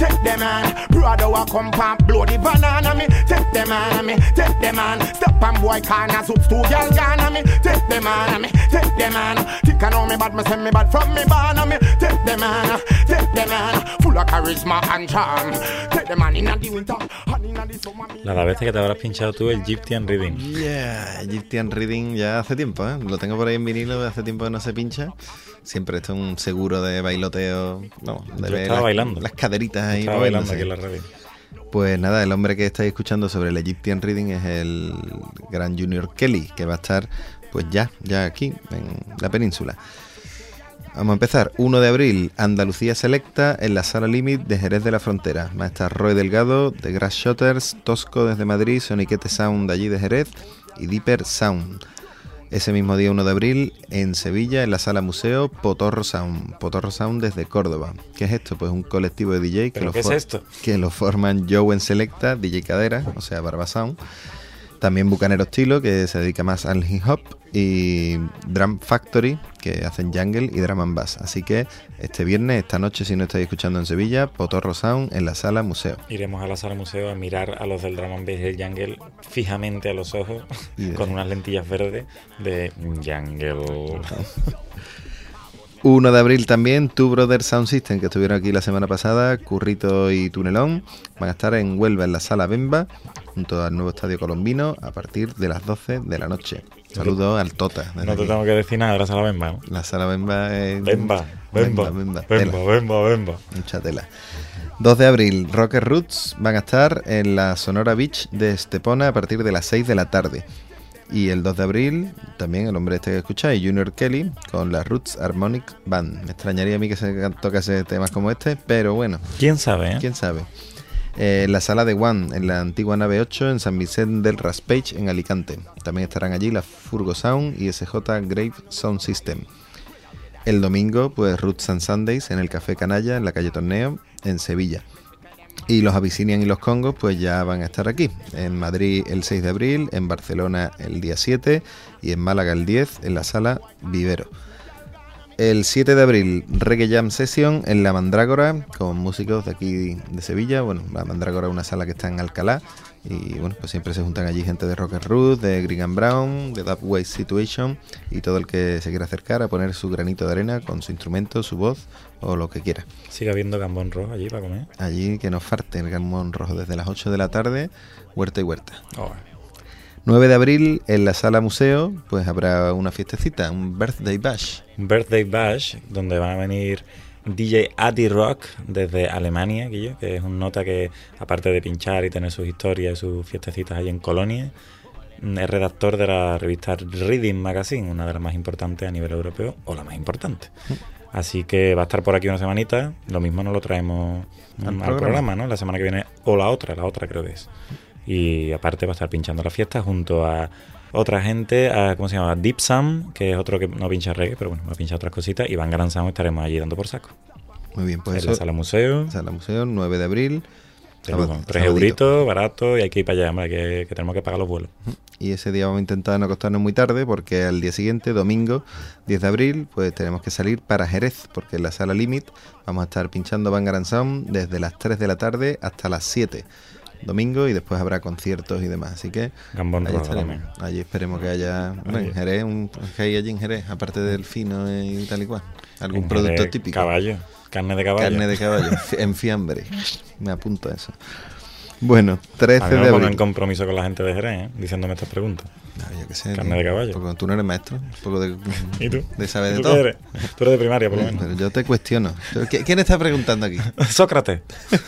Brother wa come pump blow the banana me. Take them man. Step and boy corners up to girl gone me. Take them man. Think I know me bad, me send me bad from me born me. Take them man, full of charisma and charm. Take them man in the winter, honey in the summer. La vez que te habrás pinchado tú el Egyptian Reading. Yeah, Egyptian Reading ya hace tiempo, ¿eh? Lo tengo por ahí en vinilo, hace tiempo que no se pincha. Siempre esto es un seguro de bailoteo, vamos, de ver bailando. Las caderitas ahí. Estaba bailando aquí en la radio. Pues nada, el hombre que estáis escuchando sobre el Egyptian Reading es el gran Junior Kelly, que va a estar pues ya aquí en la península. Vamos a empezar. 1 de abril, Andalucía Selecta en la Sala Límit de Jerez de la Frontera. Va a estar Roy Delgado, The Grass Shotters, Tosco desde Madrid, Soniquete Sound de allí de Jerez y Deeper Sound. Ese mismo día, 1 de abril, en Sevilla, en la Sala Museo, Potorro Sound desde Córdoba. ¿Qué es esto? Pues un colectivo de DJ que lo forman Joe en Selecta, DJ Cadera, o sea, Barba Sound. También Bucanero Estilo, que se dedica más al hip hop, y Drum Factory, que hacen jungle y drum and bass. Así que este viernes, esta noche, si no estáis escuchando en Sevilla, Potorro Sound en la Sala Museo. Iremos a la Sala Museo a mirar a los del drum and bass y del jungle fijamente a los ojos, con unas lentillas verdes de jungle. 1 de abril también, Two Brothers Sound System, que estuvieron aquí la semana pasada, Currito y Tunelón, van a estar en Huelva, en la Sala Bemba, junto al nuevo Estadio Colombino, a partir de las 12 de la noche. Saludos al Tota. desde No te aquí. tengo que decir nada de la sala Bemba, ¿no? La sala Bemba es... Bemba. Mucha tela. 2 de abril, Rocker Roots van a estar en la Sonora Beach de Estepona a partir de las 6 de la tarde. Y el 2 de abril, también el hombre este que escucháis, Junior Kelly, con la Roots Harmonic Band. Me extrañaría a mí que se tocase temas como este, pero bueno. ¿Quién sabe, eh? ¿Quién sabe? La sala de One, en la antigua nave 8, en San Vicente del Raspeig, en Alicante. También estarán allí la Furgo Sound y SJ Grave Sound System. El domingo, pues Roots and Sundays en el Café Canalla, en la calle Torneo, en Sevilla. Y los Abyssinian y los Congos, pues ya van a estar aquí. En Madrid el 6 de abril, en Barcelona el día 7 y en Málaga el 10, en la sala Vivero. El 7 de abril, Reggae Jam Session en La Mandrágora, con músicos de aquí de Sevilla. Bueno, La Mandrágora es una sala que está en Alcalá. Y bueno, pues siempre se juntan allí gente de Rocker Roots, de Green and Brown, de Dubwise Situation y todo el que se quiera acercar a poner su granito de arena con su instrumento, su voz o lo que quiera. Sigue habiendo gambón rojo allí para comer. Allí que nos falte el gambón rojo desde las 8 de la tarde, huerta y huerta. Oh. 9 de abril en la sala museo pues habrá una fiestecita, un Birthday Bash. Un Birthday Bash donde van a venir DJ Adi Rock desde Alemania, Guillo, que es un nota que, aparte de pinchar y tener sus historias y sus fiestecitas allí en Colonia, es redactor de la revista Reading Magazine, una de las más importantes a nivel europeo, o la más importante. Así que va a estar por aquí una semanita, lo mismo nos lo traemos al programa, ¿no? La semana que viene, o la otra creo que es. Y aparte va a estar pinchando la fiesta junto a otra gente, ¿cómo se llama? Deep Sam, que es otro que no pincha reggae, pero bueno, va a pinchar otras cositas. Y Van Gran Sound estaremos allí dando por saco. Muy bien, pues en eso. La sala museo. Sala museo, 9 de abril. 3 euritos, barato, y hay que ir para allá, hombre, que tenemos que pagar los vuelos. Y ese día vamos a intentar no acostarnos muy tarde, porque al día siguiente, domingo 10 de abril, pues tenemos que salir para Jerez, porque en la sala Limit vamos a estar pinchando Van Gran Sound desde las 3 de la tarde hasta las 7. Domingo, y después habrá conciertos y demás, así que Gambón allí rojo estaremos. también. Allí esperemos que haya en Jerez, que hay allí en Jerez, aparte del fino y tal y cual, algún En producto Jerez, típico. Caballo, carne de caballo. Carne de caballo, en fiambre. Me apunto a eso. Bueno, 13 a mí no de me pongo abril. en compromiso con la gente de Jerez, diciéndome estas preguntas. No, yo qué sé. Carne de caballo. Porque tú no eres maestro, un poco de, ¿Y tú? de saber de ¿Tú todo. qué eres? Tú eres de primaria, por lo menos. Pero yo te cuestiono. ¿Quién está preguntando aquí? Sócrates.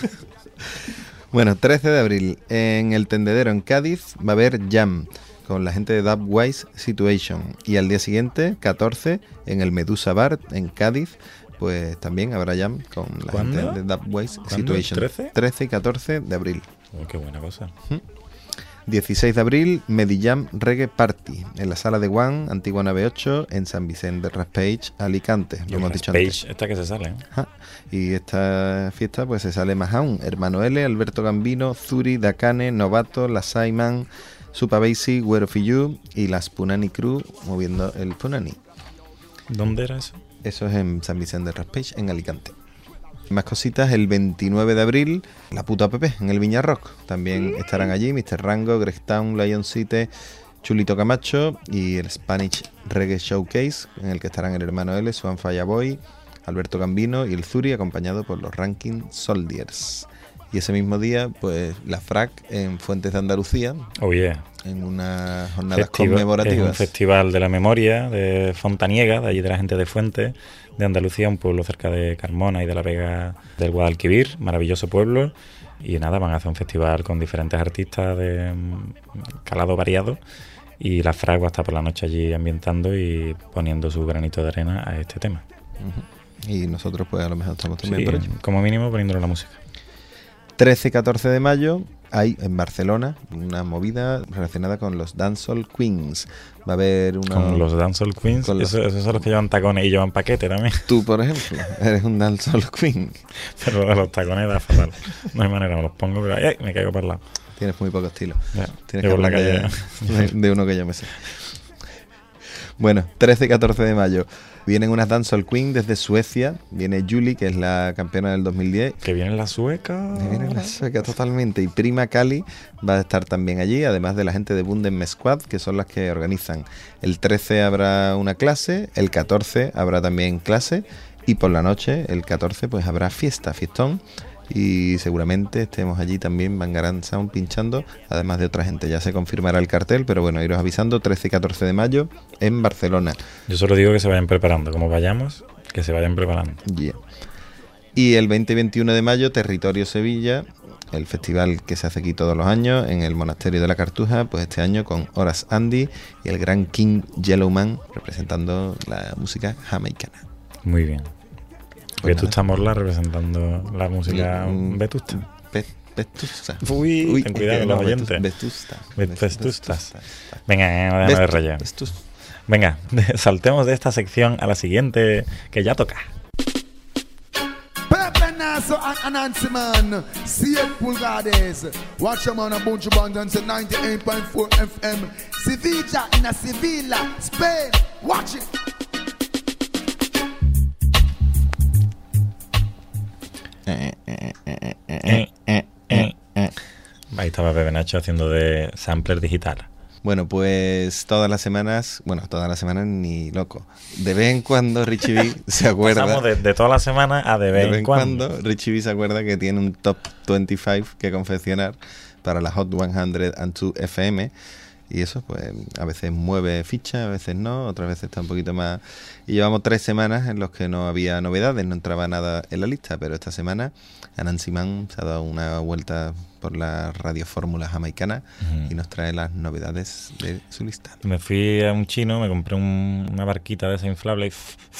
Bueno, 13 de abril, en el Tendedero en Cádiz va a haber Jam con la gente de Dubwise Situation. Y al día siguiente, 14, en el Medusa Bar en Cádiz, pues también habrá Jam con la ¿Cuándo? gente de Dubwise ¿Cuándo? Situation. ¿13? 13 y 14 de abril. Oh, qué buena cosa. 16 de abril, Medijam Reggae Party en la sala de One, antigua nave 8, en San Vicente del Raspeig, Alicante. Lo hemos dicho antes. Esta que se sale, ¿eh? Ajá. Y esta fiesta pues se sale más aún. Hermano L, Alberto Gambino, Zuri, Dakane, Novato, La Saiman, Supa Basie, Where of You y las Punani Crew moviendo el Punani. ¿Dónde era eso? Eso es en San Vicente del Raspeig, en Alicante. Más cositas, el 29 de abril, la puta Pepe, en el Viña Rock. También estarán allí Mr. Rango, Gregstown, Lion City, Chulito Camacho y el Spanish Reggae Showcase, en el que estarán el hermano L, Swan Fireboy, Alberto Gambino y el Zuri, acompañado por los Ranking Soldiers. Y ese mismo día, pues la FRAC en Fuentes de Andalucía, Oh, yeah. en unas jornadas Es conmemorativas. un festival de la memoria de Fontaniega, de allí de la gente de Fuentes, de Andalucía, un pueblo cerca de Carmona y de la Vega del Guadalquivir, maravilloso pueblo. Y nada, van a hacer un festival con diferentes artistas de calado variado. Y la FRAC va a estar por la noche allí ambientando y poniendo su granito de arena a este tema. Y nosotros pues a lo mejor estamos también por allí. Como mínimo poniéndole la música. 13 y 14 de mayo hay en Barcelona una movida relacionada con los Dancehall Queens. Va a haber una... Con los Dancehall Queens, con los- esos son los que llevan tacones y llevan paquete también. Tú, por ejemplo, eres un Dancehall Queen. Pero de los tacones da fatal. No hay manera, me los pongo, pero ¡ay! Me caigo para el lado. Tienes muy poco estilo. Ya, Tienes llevo que en la aprender calle. de uno que yo me sé. Bueno, 13 y 14 de mayo vienen unas Dancehall Queen desde Suecia. Viene Julie, que es la campeona del 2010. Que viene la sueca. Viene la sueca totalmente. Y Prima Cali va a estar también allí, además de la gente de Bunden Squad, que son las que organizan. El 13 habrá una clase, el 14 habrá también clase, y por la noche, el 14, pues habrá fiestón, y seguramente estemos allí también Bangarang Sound pinchando, además de otra gente. Ya se confirmará el cartel, pero bueno, iros avisando, 13 y 14 de mayo en Barcelona. Yo solo digo que se vayan preparando, como vayamos, que se vayan preparando. Yeah. Y el 20 y 21 de mayo, Territorio Sevilla, el festival que se hace aquí todos los años en el Monasterio de la Cartuja, pues este año con Horace Andy y el gran King Yellowman representando la música jamaicana. Muy bien. Pues Vetusta Morla representando la música vetusta. Vetusta. Uy, ten cuidado con los oyentes. Vetustas. Venga, no déjame de rayar. Venga, saltemos de esta sección a la siguiente, que ya toca. Pepe Naso and Nancy Man, 7 pulgadas. Watch them on a bunch of bands and 98.4 FM. Sevilla in a Sevilla, Spain. Watch it. Ahí estaba Pepe Nacho haciendo de sampler digital. Bueno, pues todas las semanas ni loco. De vez en cuando Richie B se acuerda. Pasamos de todas las semanas a de vez en cuando. Richie B se acuerda que tiene un top 25 que confeccionar para la Hot 102 FM. Y eso, pues, a veces mueve ficha, a veces no, otras veces está un poquito más. Y llevamos 3 semanas en los que no había novedades, no entraba nada en la lista, pero esta semana Anansi Man se ha dado una vuelta por la radiofórmula jamaicana y nos trae las novedades de su lista. Me fui a un chino, me compré una barquita de esa inflable y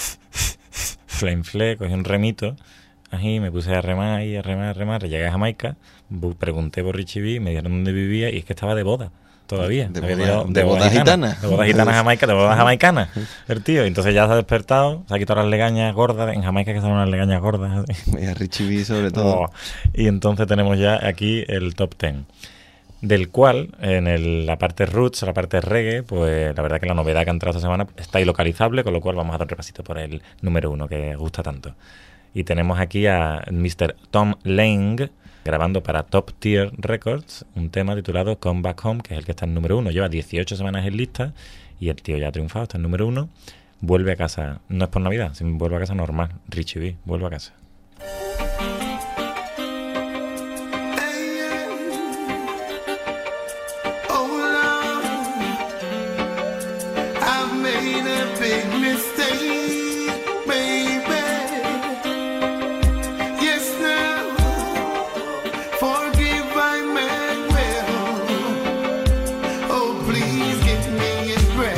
la inflé, cogí un remito, ahí me puse a remar, llegué a Jamaica, pregunté por Richie B, me dijeron dónde vivía y es que estaba de boda. Todavía. De boda gitana. De boda gitana jamaica, de boda jamaicana. El tío. Entonces ya se ha despertado, se ha quitado las legañas gordas. En Jamaica que son unas legañas gordas. Y a Richie B sobre todo. Y entonces tenemos ya aquí el top 10. Del cual, en la parte roots, la parte reggae, pues la verdad que la novedad que ha entrado esta semana está ilocalizable, con lo cual vamos a dar un repasito por el número 1 que gusta tanto. Y tenemos aquí a Mr. Tom Lang, grabando para Top Tier Records un tema titulado Come Back Home, que es el que está en número 1. Lleva 18 semanas en lista y el tío ya ha triunfado, está en número 1. Vuelve a casa, no es por Navidad, sino vuelve a casa normal. Richie B, vuelve a casa.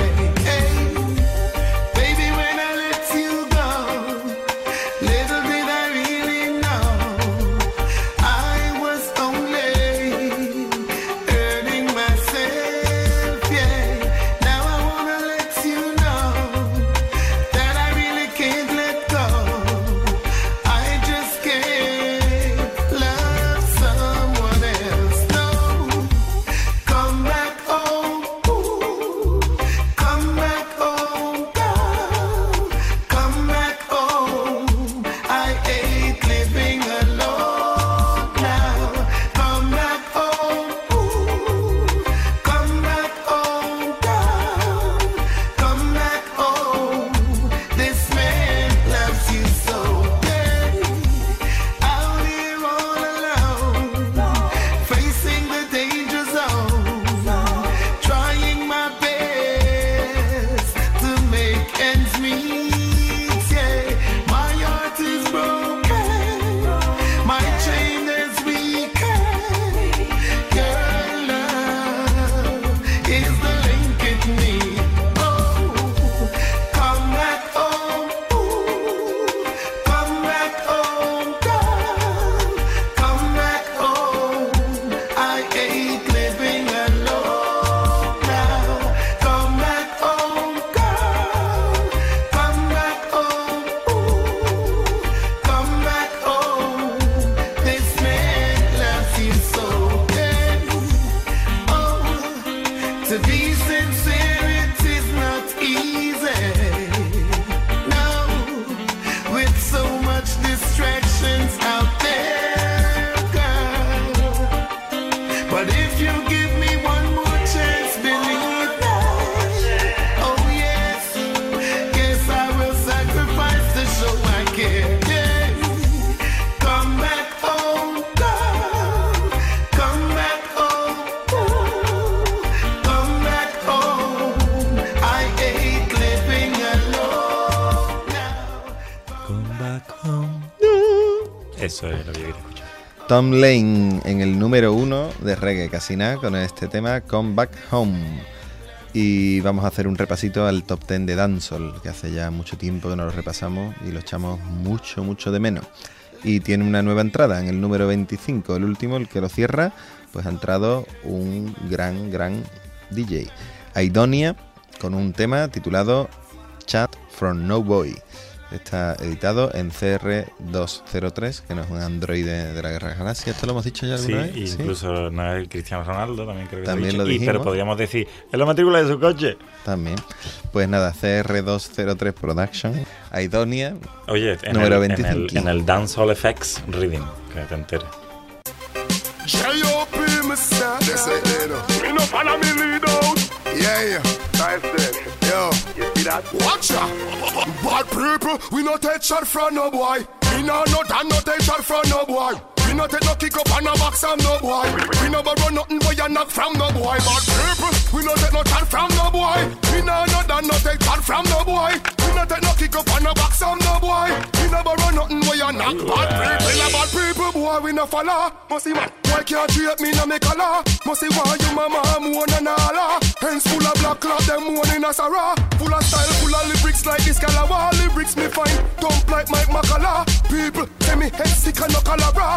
Little did I Eso es lo que yo quería escuchar. Tom Lane en el número 1 de reggae, casi nada, con este tema Come Back Home. Y vamos a hacer un repasito al top 10 de Dancehall, que hace ya mucho tiempo que no lo repasamos y lo echamos mucho de menos. Y tiene una nueva entrada en el número 25, el último, el que lo cierra, pues ha entrado un gran DJ, Aidonia, con un tema titulado Chat from No Boy. Está editado en CR203, que no es un androide de la Guerra de Galaxias. ¿Esto lo hemos dicho ya alguna vez? Sí, incluso no es el Cristiano Ronaldo, también creo que también lo dijimos. Pero podríamos decir, es la matrícula de su coche. También. Pues nada, CR203 Production, Aidonia, oye, número 25. En el Dancehall FX Reading, que te enteres. J.O.P. Messiah. That's it, there, though. You know, follow me lead out. Yeah. Nice then. Yo. You see that? Watch out. Bad people, we not take shot from no boy. We no take shot from no boy. We no take no kick up on no box from no boy. We no borrow nothing but you knock from no boy. Bad people, we no take no shot from no boy. We no take shot from no boy. We no take no kick up on no box from no boy. We no borrow nothing but you knock. Bad people, boy, we no follow. Must see man, boy can't treat me no make a law. Must see why you mama moan and all. Hands full of black cloth, them moan in a sarah. Full of style, full of lyrics like this Calabar. Lyrics me find, dump like Mike Macala. People tell me head sick and no calabra.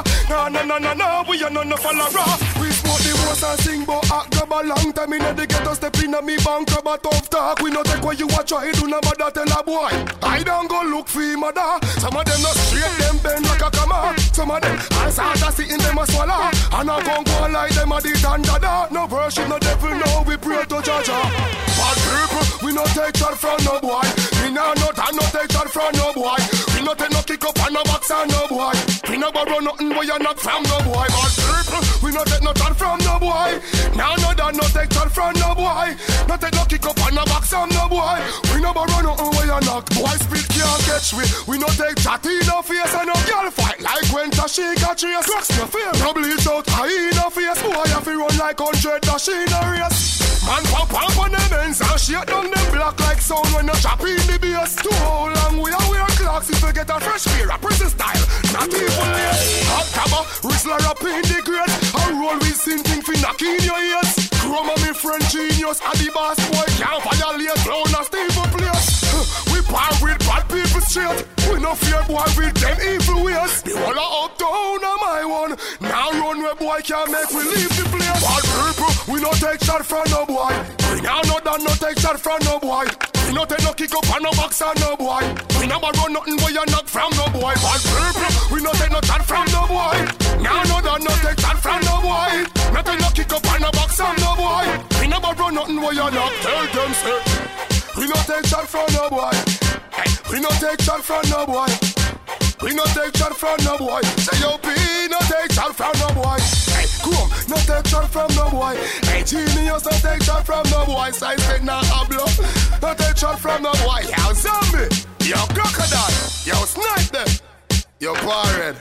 No, we are no follower. We smoke the most and sing, but act grab a long time. In the ghetto step in a me bank, grab a tough talk. We no take what you watch, I do no matter tell a boy. I don't go look for him, mother. Some of them not straight, them bend like a camera. Some of them as hard as sitting them a swallow. And I gon' go like them a the dandada. No worship, no devil, no, we pray to Jaja. Bad people, we no take shot from no boy. We no take shot from no boy. We no take no kick up on no box and no boy. We no borrow nothing where you not from no boy. Bad people, we no take no shot from no boy. No take shot from no boy. No take no kick up on no box and no boy. We no borrow nothing where you knock. Boy spit can't catch we. We no take chat in no face and no girl fight like when Tashika chase. Crux no fear. No bleach out high in no face. Boy have to run like 100 dash in a race. Man pop on them ends and shake down them black like sound when no chop in the bass. Too long we are wear clocks if we get a fresh pair of prison style. Not even late. Hot cabba, Rizzler up in the grade. I roll with sinking fi knock in your ears. Chroma me friend genius and the boss boy can't violate clown a Stephen place. We par with bad people straight. We no fear boy with them evil ways. The whole of uptown are my one. Now run where boy can't make we leave the place. Bad people, we no take shot from no boy. We now no take shot from no boy. We no take no kick up on no box and no boy. We never run nothing where you knock from no boy. Bad people, we no take no shot from no boy. Now no take shot from no boy. No take no kick up on no box and no boy. We never run nothing where you knock. Tell them say, we no take shot from no boy. We no take shot from no boy. We no take shot from no boy. Say yo, we no take shot from no boy. Hey, come, no take shot from no boy. Hey, genius, no take shot from no boy. Side said nah hablo. No take shot from no boy. Yo, zombie. Yo, crocodile. Yo, snipe them. Yo, parrot.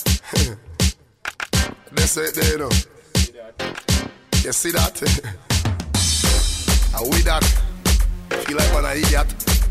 That's it there, you know. You see that? And we that. Feel like one idiot.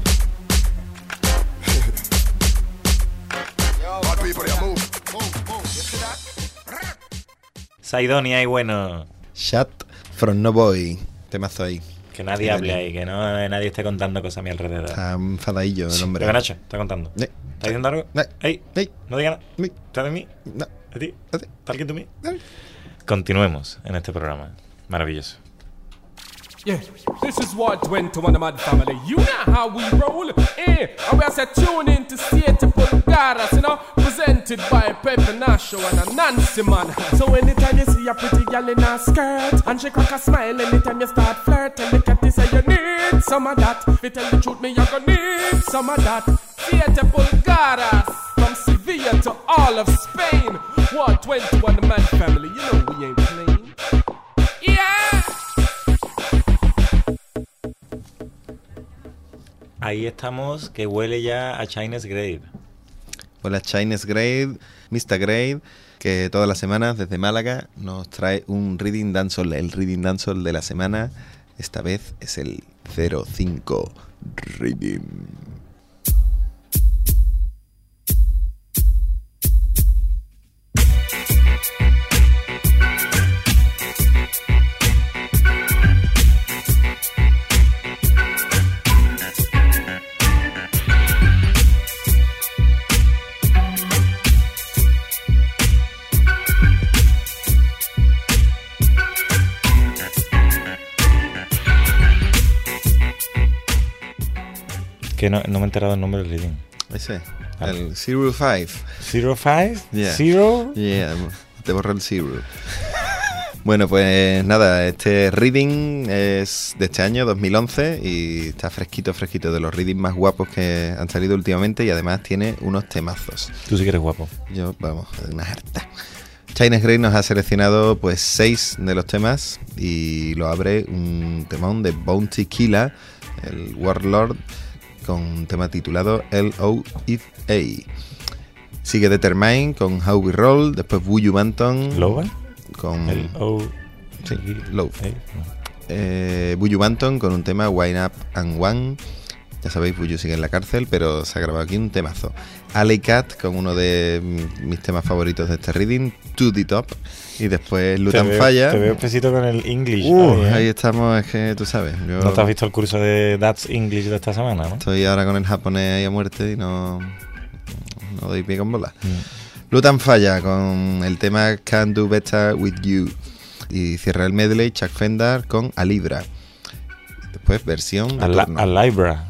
Bad people, yeah, move. You see that? Saidonia y bueno. Chat from No Boy. Temazo ahí. Que nadie hable ahí, que no nadie esté contando cosas a mi alrededor. Está enfadadillo el hombre. ¿Qué Nacho? ¿Está contando? ¿Está diciendo algo? No diga nada. ¿Está de mí? No. ¿A ti? ¿Talking to me? Continuemos en este programa. Maravilloso. Yeah, this is what went to one of my family. You know how we roll. And we are set tune in to Theatre Pulgadas, you know, presented by Pepe Nacho and a Nancy man. So anytime you see a pretty girl in a skirt and she crack a smile, anytime you start flirting, the cat say you need some of that. If you tell the truth, me you gonna need some of that. Theatre Pulgadas, from Sevilla to all of Spain. What went to one man family? You know we ain't playing. Yeah. Ahí estamos, que huele ya a Chinese Grave. Huele a Chinese Grave, Mr. Grave, que todas las semanas desde Málaga nos trae un Reading Dancehall. El Reading Dancehall de la semana, esta vez es el 05 Reading. que no me he enterado el nombre del reading. Ese, el 05. ¿05? Yeah. ¿Zero? Yeah, te borra el zero. Bueno, pues nada, este reading es de este año, 2011, y está fresquito de los readings más guapos que han salido últimamente, y además tiene unos temazos. Tú sí que eres guapo. Yo, vamos, una harta. Chines Grey nos ha seleccionado pues 6 de los temas, y lo abre un temón de Bounty Killa, el Warlord, con un tema titulado L.O.I.A. Sigue Determine con How We Roll, después Buju Banton ¿Loba? Con L.O.I.A. Sí, Love. Buju Banton con un tema Wine Up and One. Ya sabéis, Buju sigue en la cárcel, pero se ha grabado aquí un temazo. Alley Cat con uno de mis temas favoritos de este reading, To The Top. Y después Lutan Falla. Te veo espesito con el English. Ahí estamos, es que tú sabes. ¿No te has visto el curso de That's English de esta semana, no? Estoy ahora con el japonés ahí a muerte y no doy pie con bola. Lutan Falla con el tema Can't Do Better With You. Y cierra el medley Chuck Fender con Alibra. Después versión Alibra.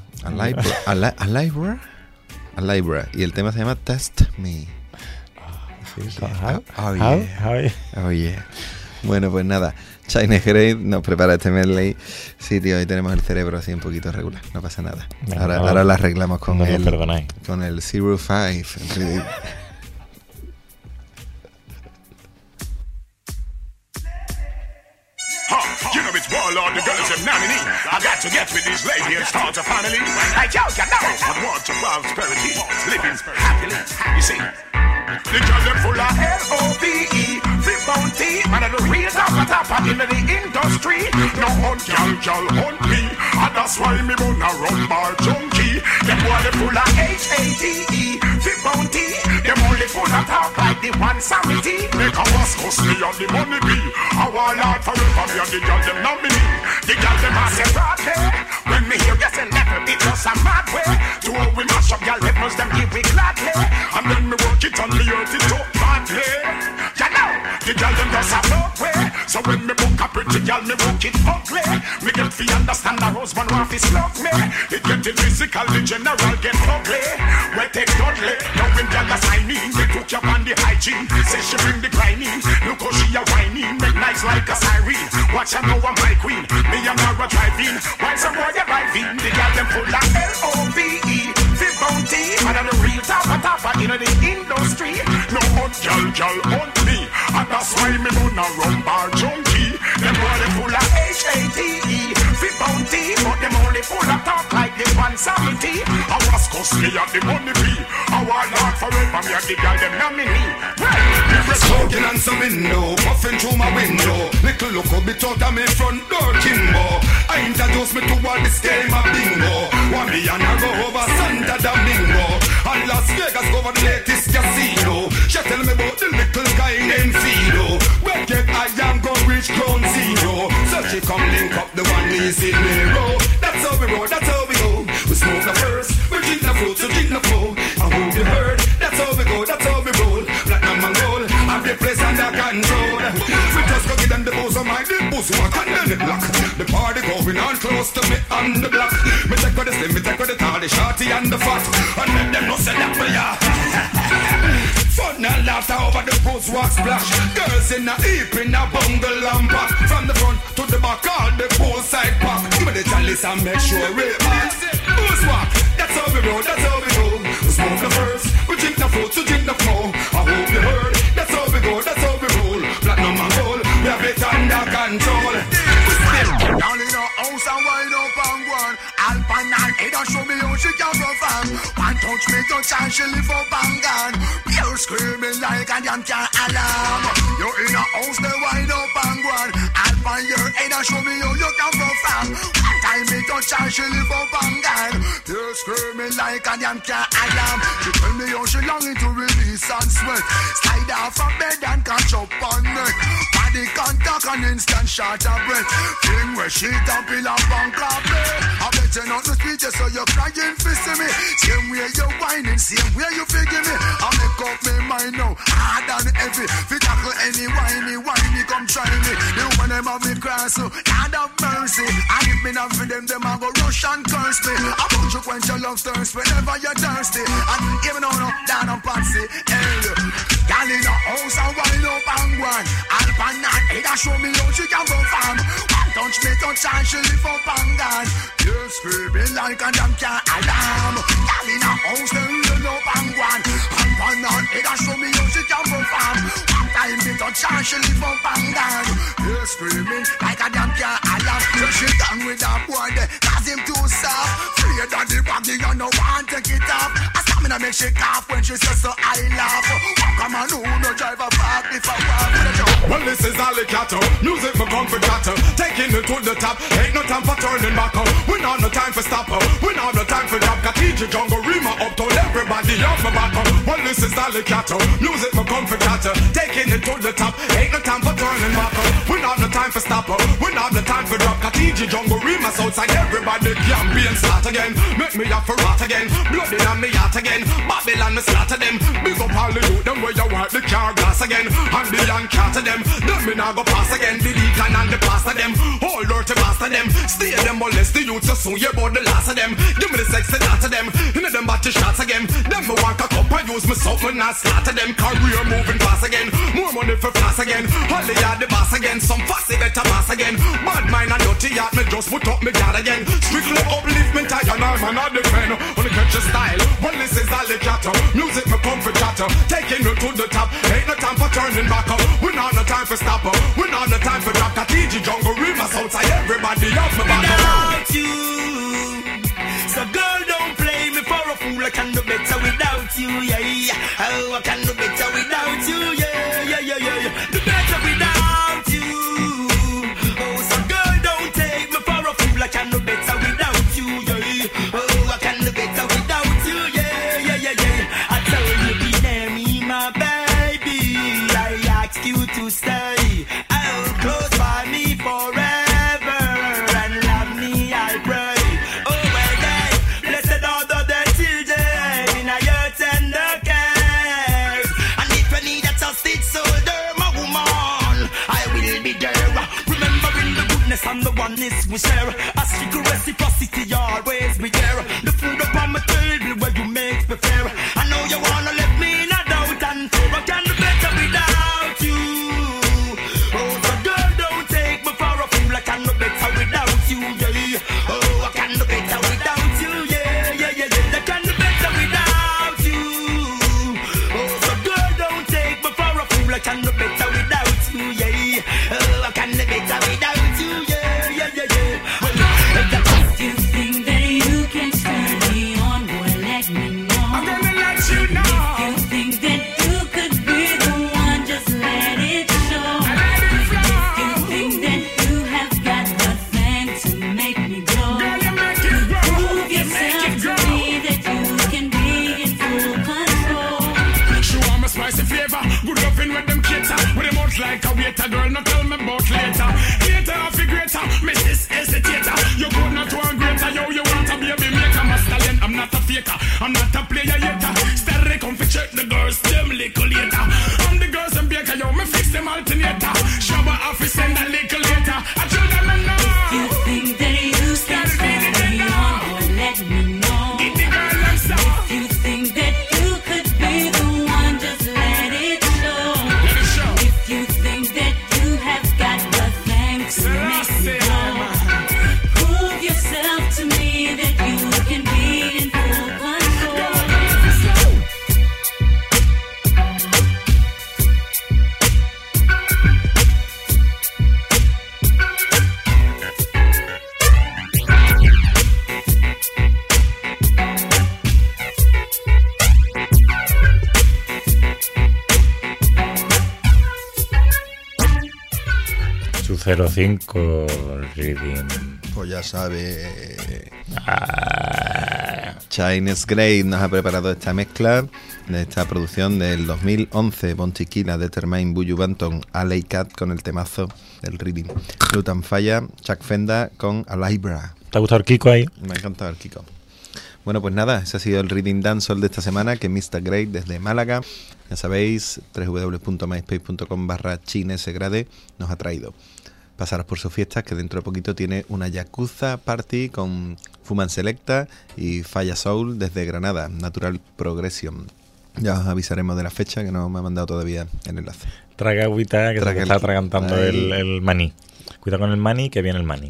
Alibra. Y el tema se llama Test Me. Oh yeah. Bueno, pues nada, Chines Grey nos prepara este medley. Sí, tío, hoy tenemos el cerebro así un poquito regular. No pasa nada. Ahora lo arreglamos con el 05. You know it's Warlord, the girls are nominee. I got to get with this lady and start a family. Like y'all can know, I want to prosperity, living happily. You see, the girls are full of L.O.V.E. Flip bounty, man of the real top in the industry. No hunt, y'all hunt me, and that's why me wanna run bar junkie. Them boy they full of H-A-T-E. Flip bounty, them only full of talk like the one samity. Make a was cost me on the money be. I want Lord forever me and the girl them nominee. The girl them a say broadly. When me hear you say level, it just a mad way. To how we mash up y'all levels, them give we gladly. And then me work it on the earth, it up badly. You know, the girl them just a no way. So when me book a pretty girl, me book it ugly. Me get fi understand the husband want fi slug me. It getting physical, the general get ugly. We take Dudley, now when girl a sign in, they took you on the hygiene. Say she bring the grinding, look how she a whining, make nice like a siren. Watch her know I'm my queen, me and her a driving. While some boy a driving, the girl them full of L.O.V.E. Fit bounty, man and the real top in the industry. No hunt, girl hunt me, and that's why me wanna run bar junkie. Them boy they full of H-A-T-E. Fit bounty, but them only full of talk like the 170. I was cost me at the money be. I want Lord forever me and the girl them nominee. Right, smoking on some window, puffing through my window. Little look a bit out of me front door, Kimbo. I introduced me to all this game of bingo. One me and I go over Santa Domingo, and Las Vegas go over the latest casino. She tell me about the little guy named Fido. Well, get I am go reach ground zero. So she come link up the one easy narrow. That's how we roll, that's how we go. We smoke the first, we drink the fruit, so drink the flow. I hope you heard, that's how we go, that's how we roll. Platinum and gold, have the place under control. We just go get them the boss of my the boss who are condemned the block. The party going on close to me on the block. Me take with the slim, me take with the tall, the shorty and the fat. And let them know say that for ya. Fun and laughter over the post walk splash. Girls in a heap in a bungle and pack. From the front to the back, all the poolside pack. Give me the chalice and make sure it pass. Post walk, that's how we roll, that's how we roll. We smoke the first, we drink the fruit, to drink the flow. I hope you heard, that's how we go, that's how we roll. Platinum and gold, we have it under control. Down in our house and wind up and go on. Alpine and head and show me how she can perform. One touch me touch and she live up and gone. Pure screaming like a damn car alarm. You in a house they wind up and go on. Alpine your head and show me how you can perform. One time me touch and she live up and gone. Pure screaming like a damn car alarm. She tell me how she longing to release and sweat. Slide off a bed and catch up on neck. Body contact and instant shot of breath. Thing where she dump in a bank of bed. I bet you not the speeches so you're crying for see me. Same way you whining, same way you figure me. I make up my mind now, hard and heavy. Fi tackle any whiny come try me. The one them have me cross so Lord of mercy. And if me not for them a go rush and curse me. I want you quench your love thirst whenever you're thirsty. And even though no down on Patsy, hey, girl in a house and wind up and one. Alpan and head a show me how she can perform. One touch me touch and she lift up and gone. You're screaming like a damn car alarm. Girl in a house then wind up and one. Alpan and head a show me how she can perform. One time me touch and she lift up and gone. You're screaming like a damn car alarm. So she done with that boy there, cause him too soft. Afraid that the baggy and no one take it off. I stamina make she cough when she says so I laugh. Come on, who no drive a fast if I walk with a joke. Well, this is Alicato, music for comfort chatter. Taking it to the top, ain't no time for turning back. We not no time for stop, we not no time for drop. Katija Jungle Rima up, told everybody off my back. Well, this is Alicato, music for comfort chatter. Taking it to the top, ain't no time for turning back. We not no time for stop, we not no time for drop. Katija Jungle Rima outside everybody can be and start again. Make me up for rot again, bloody on me yacht again. Babylon me slaughter them, big up all the youth them where you wipe the car glass again. And the young cat of them, me now go pass again. The deacon and the pastor them, all dirty master them. Stay them molest the youth so soon you about the last of them. Give me the sexy data them, you know them batty shots again. Them me want a cup and use me soap and not slaughter them. Career moving fast again, more money for fast again. Holly are the boss again, some fussy better mass again. Bad mind and dirty yard, me just put up me guard again. Strictly upliftment, I and I'm an defend. Wanna catch your style, well this is Alicato. Music me comfort chatter, taking you to the top. Ain't no time for turning back up, we not no time for stop up. We not no time for drop. Katiji Jungle Rimas outside everybody off my back. Without you, so girl don't play me for a fool. I can do better without you, yeah. Oh, I can do better without you, yeah. Do better without you. Oh, so girl don't take me for a fool. I can do better without you, yeah. Oh, I can do better without you, yeah. I tell you, be near me, my baby. I ask you to stay. I'll close by me forever and love me, I pray. Oh, well, then, blessed are the children in a your tender care. And if you need a trusted soldier, my woman, I will be there. Remembering the goodness and the oneness we share. A strict reciprocity always be there. The food upon my table where you make me fair. I know you wanna let me in a doubt and fear. I can do better without you. Oh, so girl, don't take me for a fool. I can do better without you, yeah. Oh, I can do better without you, yeah. I can do better without you. Oh, so girl, don't take me for a fool. I can do better without you, yeah. Oh, I can do better without you, yeah. If you think that you can turn me on, boy, let me know. I'm gonna let you know. If you think that you could be the one, just let it show. If you think that you have got the thing to make me glow, prove yourself to me that you can be in full control. She want my spicy flavor, good loving with them cater. With them out like a waiter, girl, no tell me about later. Later or figurator, Mrs. Hesitator. You good not one greater, yo, you want a baby maker. I'm a stallion, I'm not a faker, I'm not a player yet. Steady come fi check the girls, them little later. I'm the girls and baker, yo, me fix them alternator. Shabba office send a little later. I tell them I know. If you think that you can turn me on, boy, let me know. Get the girl them stop. If you think that you could be the one, just let it show. Let it show. If you think that you have got the thing to make me glow, prove yourself to me that you can be in full control. Su 05 Reading. Pues ya sabe. Chinese Grey nos ha preparado esta mezcla de esta producción del 2011. Bon Tequila, Determine, Buju Banton, LA Cat con el temazo del Reading. Lutan Falla, Chuck Fenda con Alibra. ¿Te ha gustado el Kiko ahí? Me ha encantado el Kiko. Bueno, pues nada, ese ha sido el Reading Dancehall de esta semana, que Mr. Great desde Málaga, ya sabéis, www.myspace.com/chinesgrade nos ha traído. pasaros por sus fiestas, que dentro de poquito tiene una Yakuza Party con Fuman Selecta y Falla Soul desde Granada, Natural Progression. Ya os avisaremos de la fecha, que no me ha mandado todavía el enlace. Traga agüita, que se te está atragantando el maní. Cuidado con el maní, que viene el maní.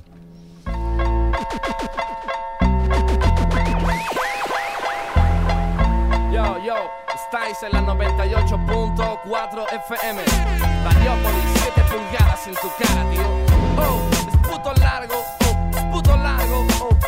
Yo, estáis en la 98.4 FM. Radiópolis, 7 pulgadas en tu cara, tío. Oh, es puto largo, oh, es puto largo, oh.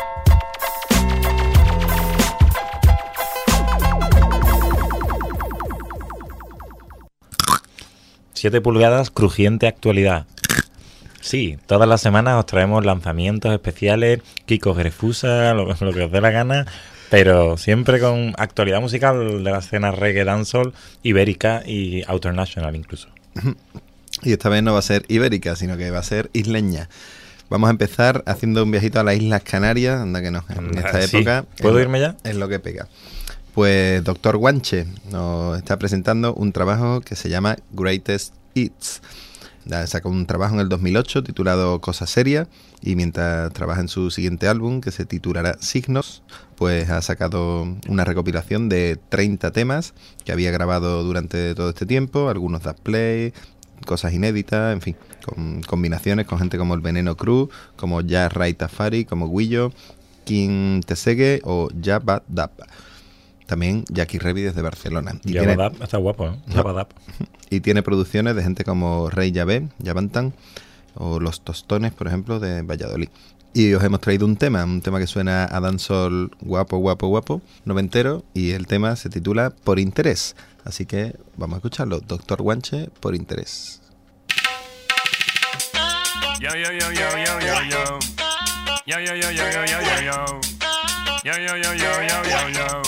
7 pulgadas, crujiente actualidad. Sí, todas las semanas os traemos lanzamientos especiales, Kiko Grefusa, lo que os dé la gana, pero siempre con actualidad musical de la escena reggae, dancehall, ibérica y international incluso. Y esta vez no va a ser ibérica, sino que va a ser isleña. Vamos a empezar haciendo un viajito a las Islas Canarias, anda que no, en esta época. Sí. ¿Puedo irme ya? Es lo que pega. Pues Dr. Guanche nos está presentando un trabajo que se llama Greatest Hits. Sacó un trabajo en el 2008 titulado Cosa Seria, y mientras trabaja en su siguiente álbum, que se titulará Signos, pues ha sacado una recopilación de 30 temas que había grabado durante todo este tiempo, algunos da play, cosas inéditas, en fin, con combinaciones con gente como el Veneno Crew, como Jazz Ray Tafari, como Guillo, King Tesegue o Jabba Dab. También Jackie Revi desde Barcelona. Y Jabba Dab está guapo, ¿eh? Jabba Dab. Y tiene producciones de gente como Rey Yabé, Yabantan, o Los Tostones, por ejemplo, de Valladolid. Y os hemos traído un tema que suena a dancehall guapo, noventero, y el tema se titula Por Interés. Así que vamos a escucharlo. Dr. Guanche, Por Interés. Yo, yo, yo, yo, yo, yo, yo. Yo, yo, yo, yo, yo, yo, yo, yo. Yo, yo, yo, yo, yo, yo, yo.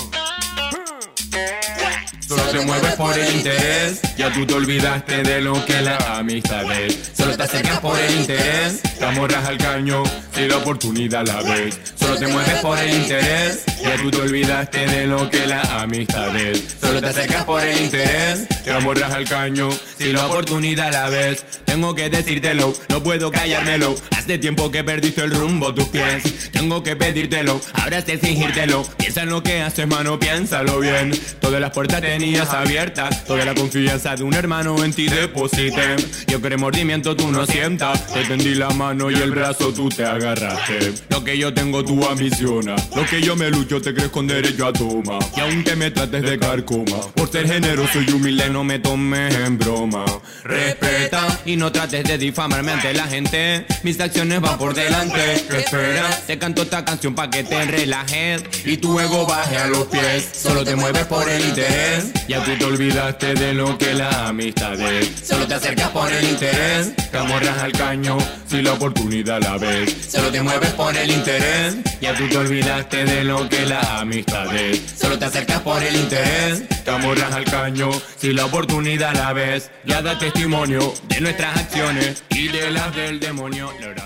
Solo te mueves por el interés, ya tú te olvidaste de lo que la amistad es. Solo te acercas por el interés, te amorras al caño si la oportunidad la ves. Solo te mueves por el interés, ya tú te olvidaste de lo que la amistad es. Solo te acercas por el interés, te amorras al caño si la oportunidad la ves. Tengo que decírtelo, no puedo callármelo. Hace tiempo que perdiste el rumbo tus pies. Tengo que pedírtelo, ahora sé fingírtelo. Piensa en lo que haces, mano, piénsalo bien. Todas las puertas tenías abiertas, toda la confianza de un hermano en ti deposité. Yo que remordimiento tú no sientas, te tendí la mano y el brazo tú te agarraste. Lo que yo tengo tú ambiciona, lo que yo me lucho te crees con derecho a toma. Y aunque me trates de carcoma, por ser generoso y humilde no me tomes en broma. Respeta y no trates de difamarme ante la gente, mis acciones van por delante. Espera, te canto esta canción pa' que te relajes y tu ego baje a los pies. Solo te mueves por el interés, ya tú te olvidaste de lo que la amistad es. Solo te acercas por el interés, te amorras al caño si la oportunidad la ves. Solo te mueves por el interés, ya tú te olvidaste de lo que la amistad es. Solo te acercas por el interés, te amorras al caño si la oportunidad la ves. Ya da testimonio de nuestras acciones y de las del demonio.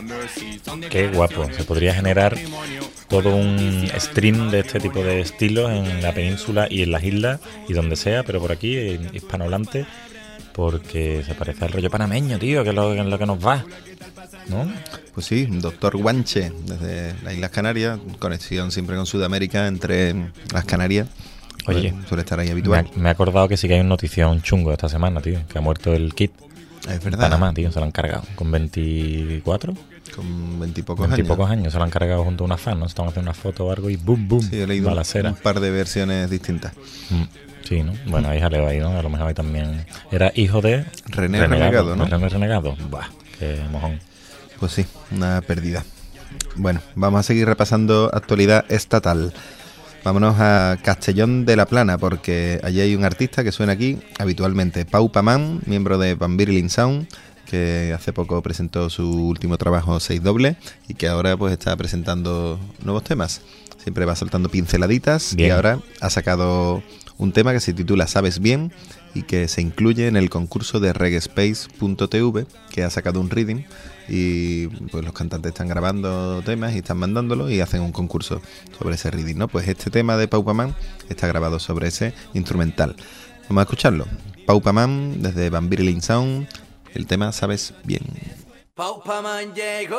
Qué guapo, se podría generar todo un stream de este tipo de estilos en la península y en las islas y donde sea, pero por aquí, en hispanohablante, porque se parece al rollo panameño, tío, que es lo que nos va, ¿no? Pues sí, Dr. Guanche, desde las Islas Canarias, conexión siempre con Sudamérica, entre las Canarias. Oye, suele estar ahí habitual. Me he acordado que sí que hay un notición chungo esta semana, tío, que ha muerto el Kid. Es verdad. En Panamá, tío, se lo han cargado. ¿Con 24? Con 20 y pocos años. Se lo han cargado junto a una fan, ¿no? Estaban haciendo una foto o algo y boom, boom. Sí, he leído balacera. un par de versiones distintas. Sí, ¿no? Bueno, ahí jaleo ahí, ¿no? A lo mejor ahí también. Era hijo de René Renegado, ¿no? René Renegado. Buah, qué mojón. Pues sí, una pérdida. Bueno, vamos a seguir repasando actualidad estatal. Vámonos a Castellón de la Plana, porque allí hay un artista que suena aquí habitualmente, Pau Pamán, miembro de Van Birling Sound, que hace poco presentó su último trabajo 6 doble y que ahora pues está presentando nuevos temas. Siempre va soltando pinceladitas. Bien. Y ahora ha sacado un tema que se titula Sabes Bien y que se incluye en el concurso de reggaespace.tv, que ha sacado un reading y pues los cantantes están grabando temas y están mandándolo y hacen un concurso sobre ese reading, ¿no? Pues este tema de Pau Pamán está grabado sobre ese instrumental. Vamos a escucharlo. Pau Pamán desde Van Birling Sound, el tema Sabes Bien. Paupaman llegó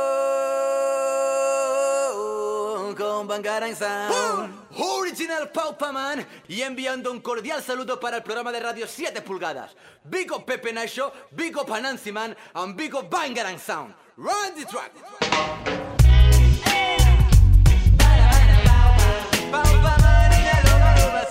con Bangarang Sound, original Paupaman, y enviando un cordial saludo para el programa de radio 7 pulgadas. Big up Pepe Nacho, big up Anansi Man, and big up Bangarang Sound. Run the track. Paupaman y la loba loba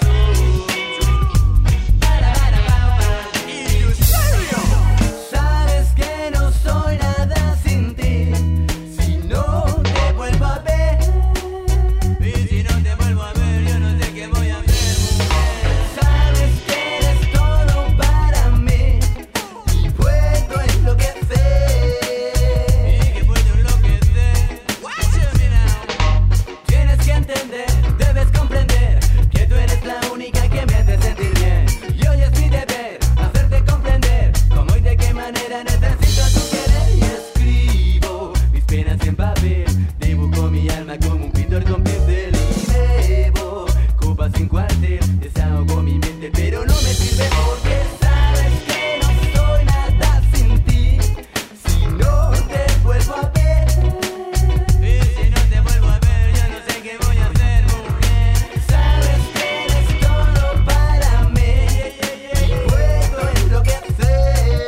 sabes que no soy nada sin ti. Si no te vuelvo a ver, y si no te vuelvo a ver, yo no sé qué voy a hacer, mujer. Sabes que eres todo para mí y puedo enloquecer. Y que puedo enloquecer. Watch me now. Tienes que entender, debes comprender que tú eres la única que me hace sentir bien. Y hoy es mi deber hacerte comprender cómo y de qué manera necesito tu querer. Y escribo mis penas en papel, dibujo mi alma como un pintor con pincel. Y bebo copas sin cuartel, desahogo mi mente, pero no me sirve porque sabes que no soy nada sin ti. Si no te vuelvo a ver, y si no te vuelvo a ver, yo no sé qué voy a hacer, mujer. Sabes que eres todo para mí y puedo enloquecer.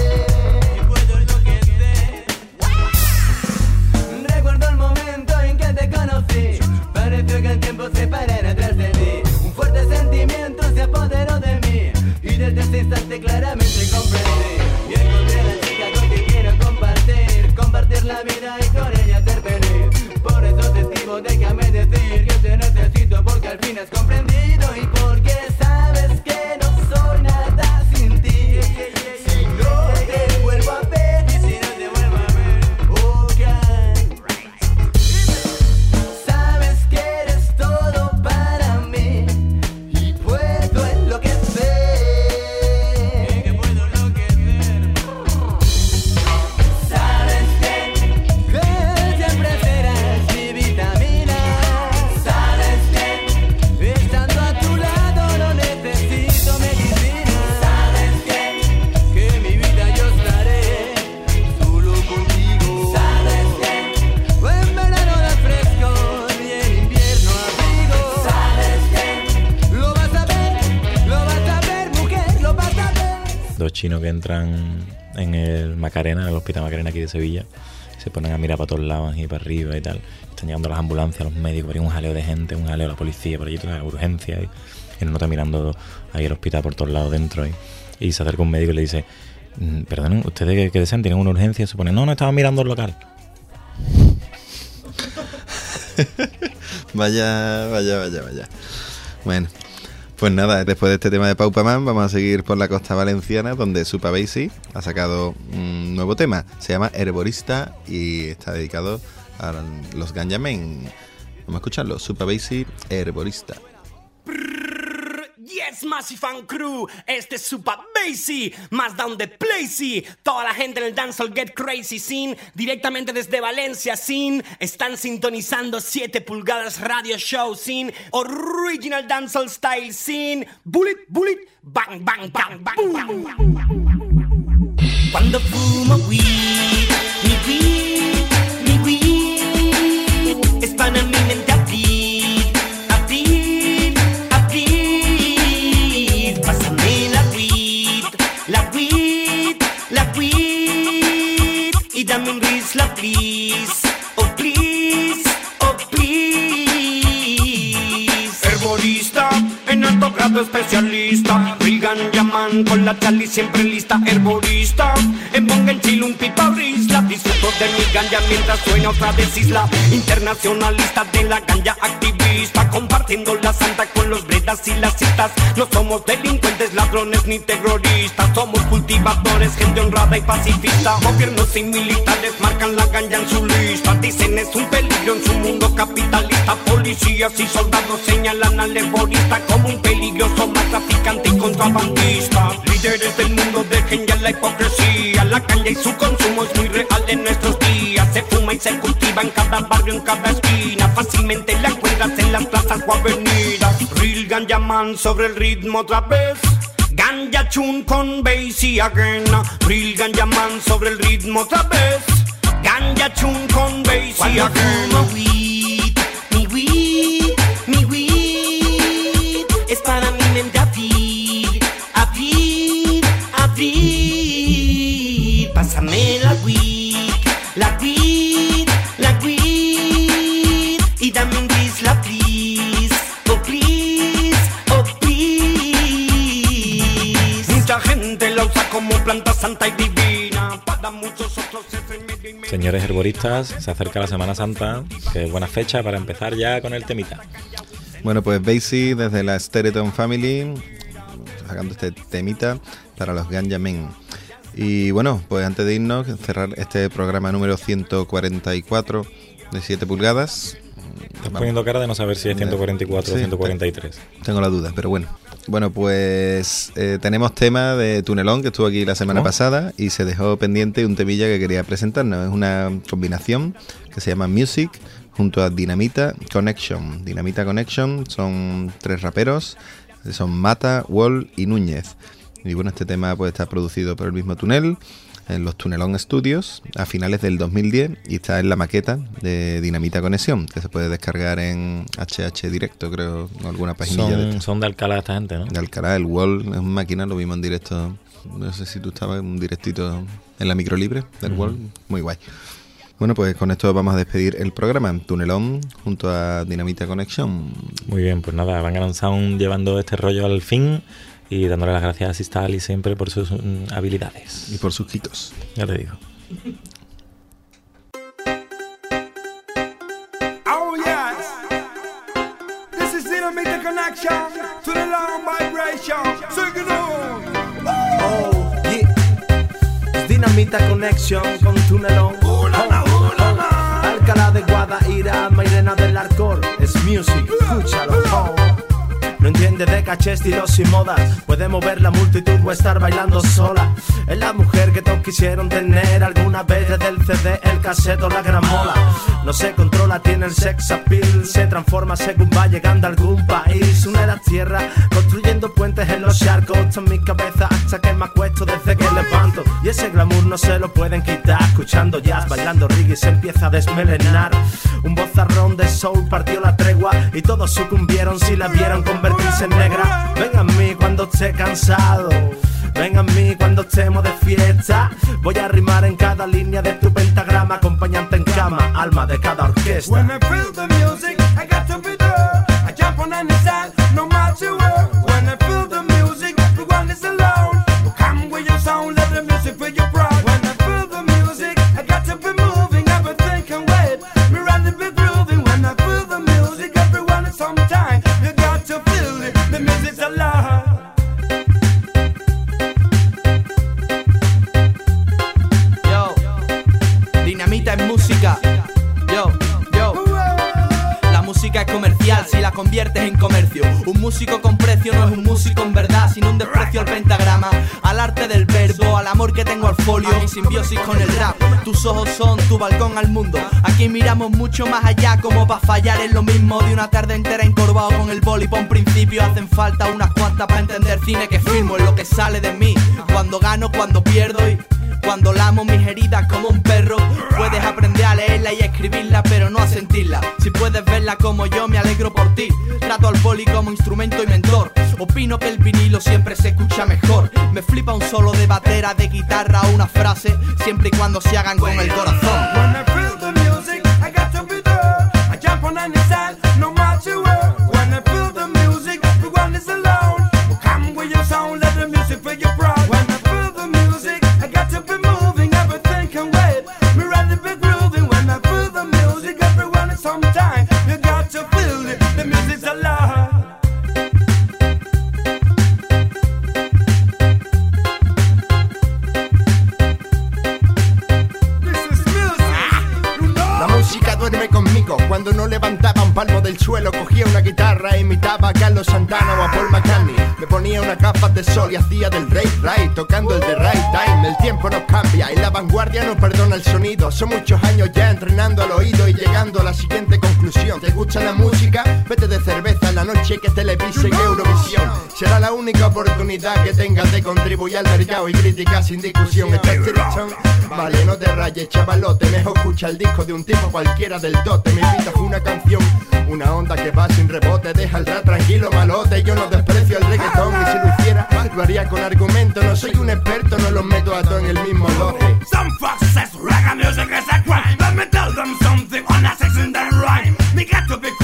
Recuerdo el momento en que te conocí, pareció que el tiempo se parara atrás de ti. Un fuerte sentimiento se apoderó de mí y desde ese instante claramente comprendí. Y encontré a la chica con que quiero compartir la vida y con ella ser feliz. Por eso te escribo, déjame decir que te necesito porque al fin has comprendido y porque sabes que no soy nada sin ti. Si no te vuelvo a ver, y si no te vuelvo a ver, sabes que eres todo para mí y puedo enloquecer. Y que puedo enloquecer. Sabes que siempre serás mi vitamina. Sabes que estando a tu lado no necesito medicina. Sabes que mi vida yo estaré solo contigo. Sabes que en verano da fresco y en invierno abrigo. Sabes que lo vas a ver, mujer, lo vas a ver. Dos chinos que entran en el Macarena, en el Hospital Macarena aquí de Sevilla, se ponen a mirar para todos lados y para arriba y tal. Están llegando las ambulancias, los médicos, por ahí un jaleo de gente, un jaleo de la policía, por allí toda la urgencia. Y uno está mirando ahí el hospital por todos lados dentro y se acerca un médico y le dice: perdonen, ¿ustedes qué desean? ¿Tienen una urgencia? Se pone: no, estaba mirando el local. Vaya. Bueno, pues nada, después de este tema de Paupaman vamos a seguir por la costa valenciana, donde Supa Basie ha sacado un nuevo tema. Se llama Herborista y está dedicado a los Ganjamin. Vamos a escucharlo. Supa Basie, Herborista. Yes, Massive Fan Crew, este es Supa Basie, más down the place. Toda la gente en el dancehall get crazy scene, directamente desde Valencia scene. Están sintonizando 7 pulgadas radio show scene, original dancehall style scene. Bullet, bang, bang, bang, bang, bang. Cuando fumo weed, mi weed es para mi mente abrir. Pásame la weed y dame un risla, please. Oh please, oh please. Herborista, en alto grado especialista. Real Ganjamin con la chali siempre lista. Herborista, en bonga en chile un pipa brisla. Disfruto de mi ganja mientras suena otra vez isla. Internacionalista de la ganja activista, compartiendo la santa con los bredas y las citas. No somos delincuentes, ladrones ni terroristas. Somos cultivadores, gente honrada y pacifista. Gobiernos y militares marcan la ganja en su lista. Dicen es un peligro en su mundo capitalista. Policías y soldados señalan al herborista como un peligroso narcotraficante y contrabandista. Líderes del mundo, dejen ya la hipocresía. La caña y su consumo es muy real en nuestros días. Se fuma y se cultiva en cada barrio, en cada esquina. Fácilmente la encuentras en las plazas o avenidas. Real Ganjamin sobre el ritmo otra vez. Ganja tune con bassy again. Real ganja man sobre el ritmo otra vez. Ganja tune con bassy again. Mi weed es para mi mente abrir. Pásame la weed y dame un grisla, please. Oh please. Mucha gente la usa como planta santa y divina. Para muchos otros es remedio y Señores herboristas, se acerca la Semana Santa, que es buena fecha para empezar ya con el temita. Bueno, pues Basie desde la Stereoton Family, sacando este temita para los Ganja Men. Y bueno, pues antes de irnos, cerrar este programa número 144 de 7 pulgadas. Estás poniendo cara de no saber si es 144 o 143. Tengo la duda, pero bueno. Bueno, pues tenemos tema de Tunelón, que estuvo aquí la semana pasada y se dejó pendiente un temilla que quería presentarnos. Es una combinación que se llama Music junto a Dinamita Connection. Dinamita Connection son 3 raperos, son Mata, Wall y Núñez. Y bueno, este tema pues está producido por el mismo Tunel en los Tunelón Studios a finales del 2010 y está en la maqueta de Dinamita Conexión, que se puede descargar en HH Directo, creo, en alguna paginilla. Son de Alcalá esta gente, ¿no? De Alcalá, el Wall es una máquina, lo vimos en directo, no sé si tú estabas en un directito en la micro libre del Wall, muy guay. Bueno, pues con esto vamos a despedir el programa, Tunelón junto a Dinamita Conexión. Muy bien, pues nada, Van Gran Sound llevando este rollo al fin y dándole las gracias a Sistali siempre por sus habilidades. Y por sus quitos. Ya te digo. Oh yes, this is Dinamita Connection to the long vibration. Sing it on. Oh yeah, es Dinamita Connection con Tunelón. Alcalá de Guadaira, Mairena del Arcor, es music, escúchalo. Oh. No entiende de caché, estilos y modas. Puede mover la multitud o estar bailando sola. Es la mujer que todos quisieron tener alguna vez, desde el CD, el cassette o la gramola. No se controla, tiene el sex appeal. Se transforma según va llegando a algún país. Une la tierra, construyendo puentes en los charcos. En mi cabeza hasta que me acuesto desde que levanto. Y ese glamour no se lo pueden quitar. Escuchando jazz, bailando reggae, se empieza a desmelenar. Un bozarrón de soul partió la tregua y todos sucumbieron si la vieron convertirse en negra. Ven a mí cuando esté cansado, ven a mí cuando estemos de fiesta. Voy a rimar en cada línea de tu pentagrama, acompañante en cama, alma de cada orquesta. When I feel the music, I got to be there. I jump on any side, no matter where. When I feel the music, everyone is alone. Come with your sound, let the music fill your pride. When I feel the music, I got to be moving, everything can wait. Me ready to be grooving. When I feel the music, everyone is on time. You got to feel it, the music's alive. Yo, Dinamita es música. Yo. La música es comercial si la conviertes en comercio. Un músico con precio no es un músico en verdad, sino un desprecio al pentagrama, al arte del verbo, al amor que tengo al folio, a mi simbiosis con el rap. Tus ojos son tu balcón al mundo. Aquí miramos mucho más allá, como para fallar en lo mismo de una tarde entera encorvado con el boli. Pa' un principio hacen falta unas cuantas para entender cine que filmo. Es lo que sale de mí, cuando gano, cuando pierdo y cuando lamo mis heridas como un perro. Puedes aprender a leerla y a escribirla, pero no a sentirla. Si puedes verla como yo, me alegro por ti. Trato al boli como instrumento y mentor. Opino que el vinilo siempre se escucha mejor. Me flipa un solo de batera, de guitarra o una frase, siempre y cuando se hagan con el corazón. When I feel the music, I got to be there. I jump on any side, no matter where. When I feel the music, everyone is alone. Come with your sound, let the music fill your pride. When I feel the music, I got to be moving, everything can wait. Me ready to be grooving. When I feel the music, everyone is on time. You got to feel it, the music's alive. La música duerme conmigo. Cuando no levantaba un palmo del suelo, cogía una guitarra e imitaba a Carlos Santana o a Paul McCartney. Me ponía unas gafas de sol y hacía del Ray Ray, tocando el de Right Time. El tiempo nos cambia y la vanguardia no perdona el sonido. Son muchos años ya entrenando al oído y llegando a la siguiente conclusión. ¿Te gusta la música? Vete de cerveza en la noche que televise en Eurovisión. Será la única oportunidad que tengas de contribuir al mercado y criticar sin discusión. ¿Estás tristón? Vale, no te rayes, chavalote. Mejor escucha el disco de un tipo cualquiera del dote. Mi vida fue una canción, una onda que va sin rebote. Deja el rap tranquilo, malote. Yo no desprecio el reggaetón y si lo hiciera, lo haría con argumento. No soy un experto, no los meto a todos en el mismo lote. Some folks says reggae music is a crime. Let me tell them something on a sex and then rhyme. Me got to be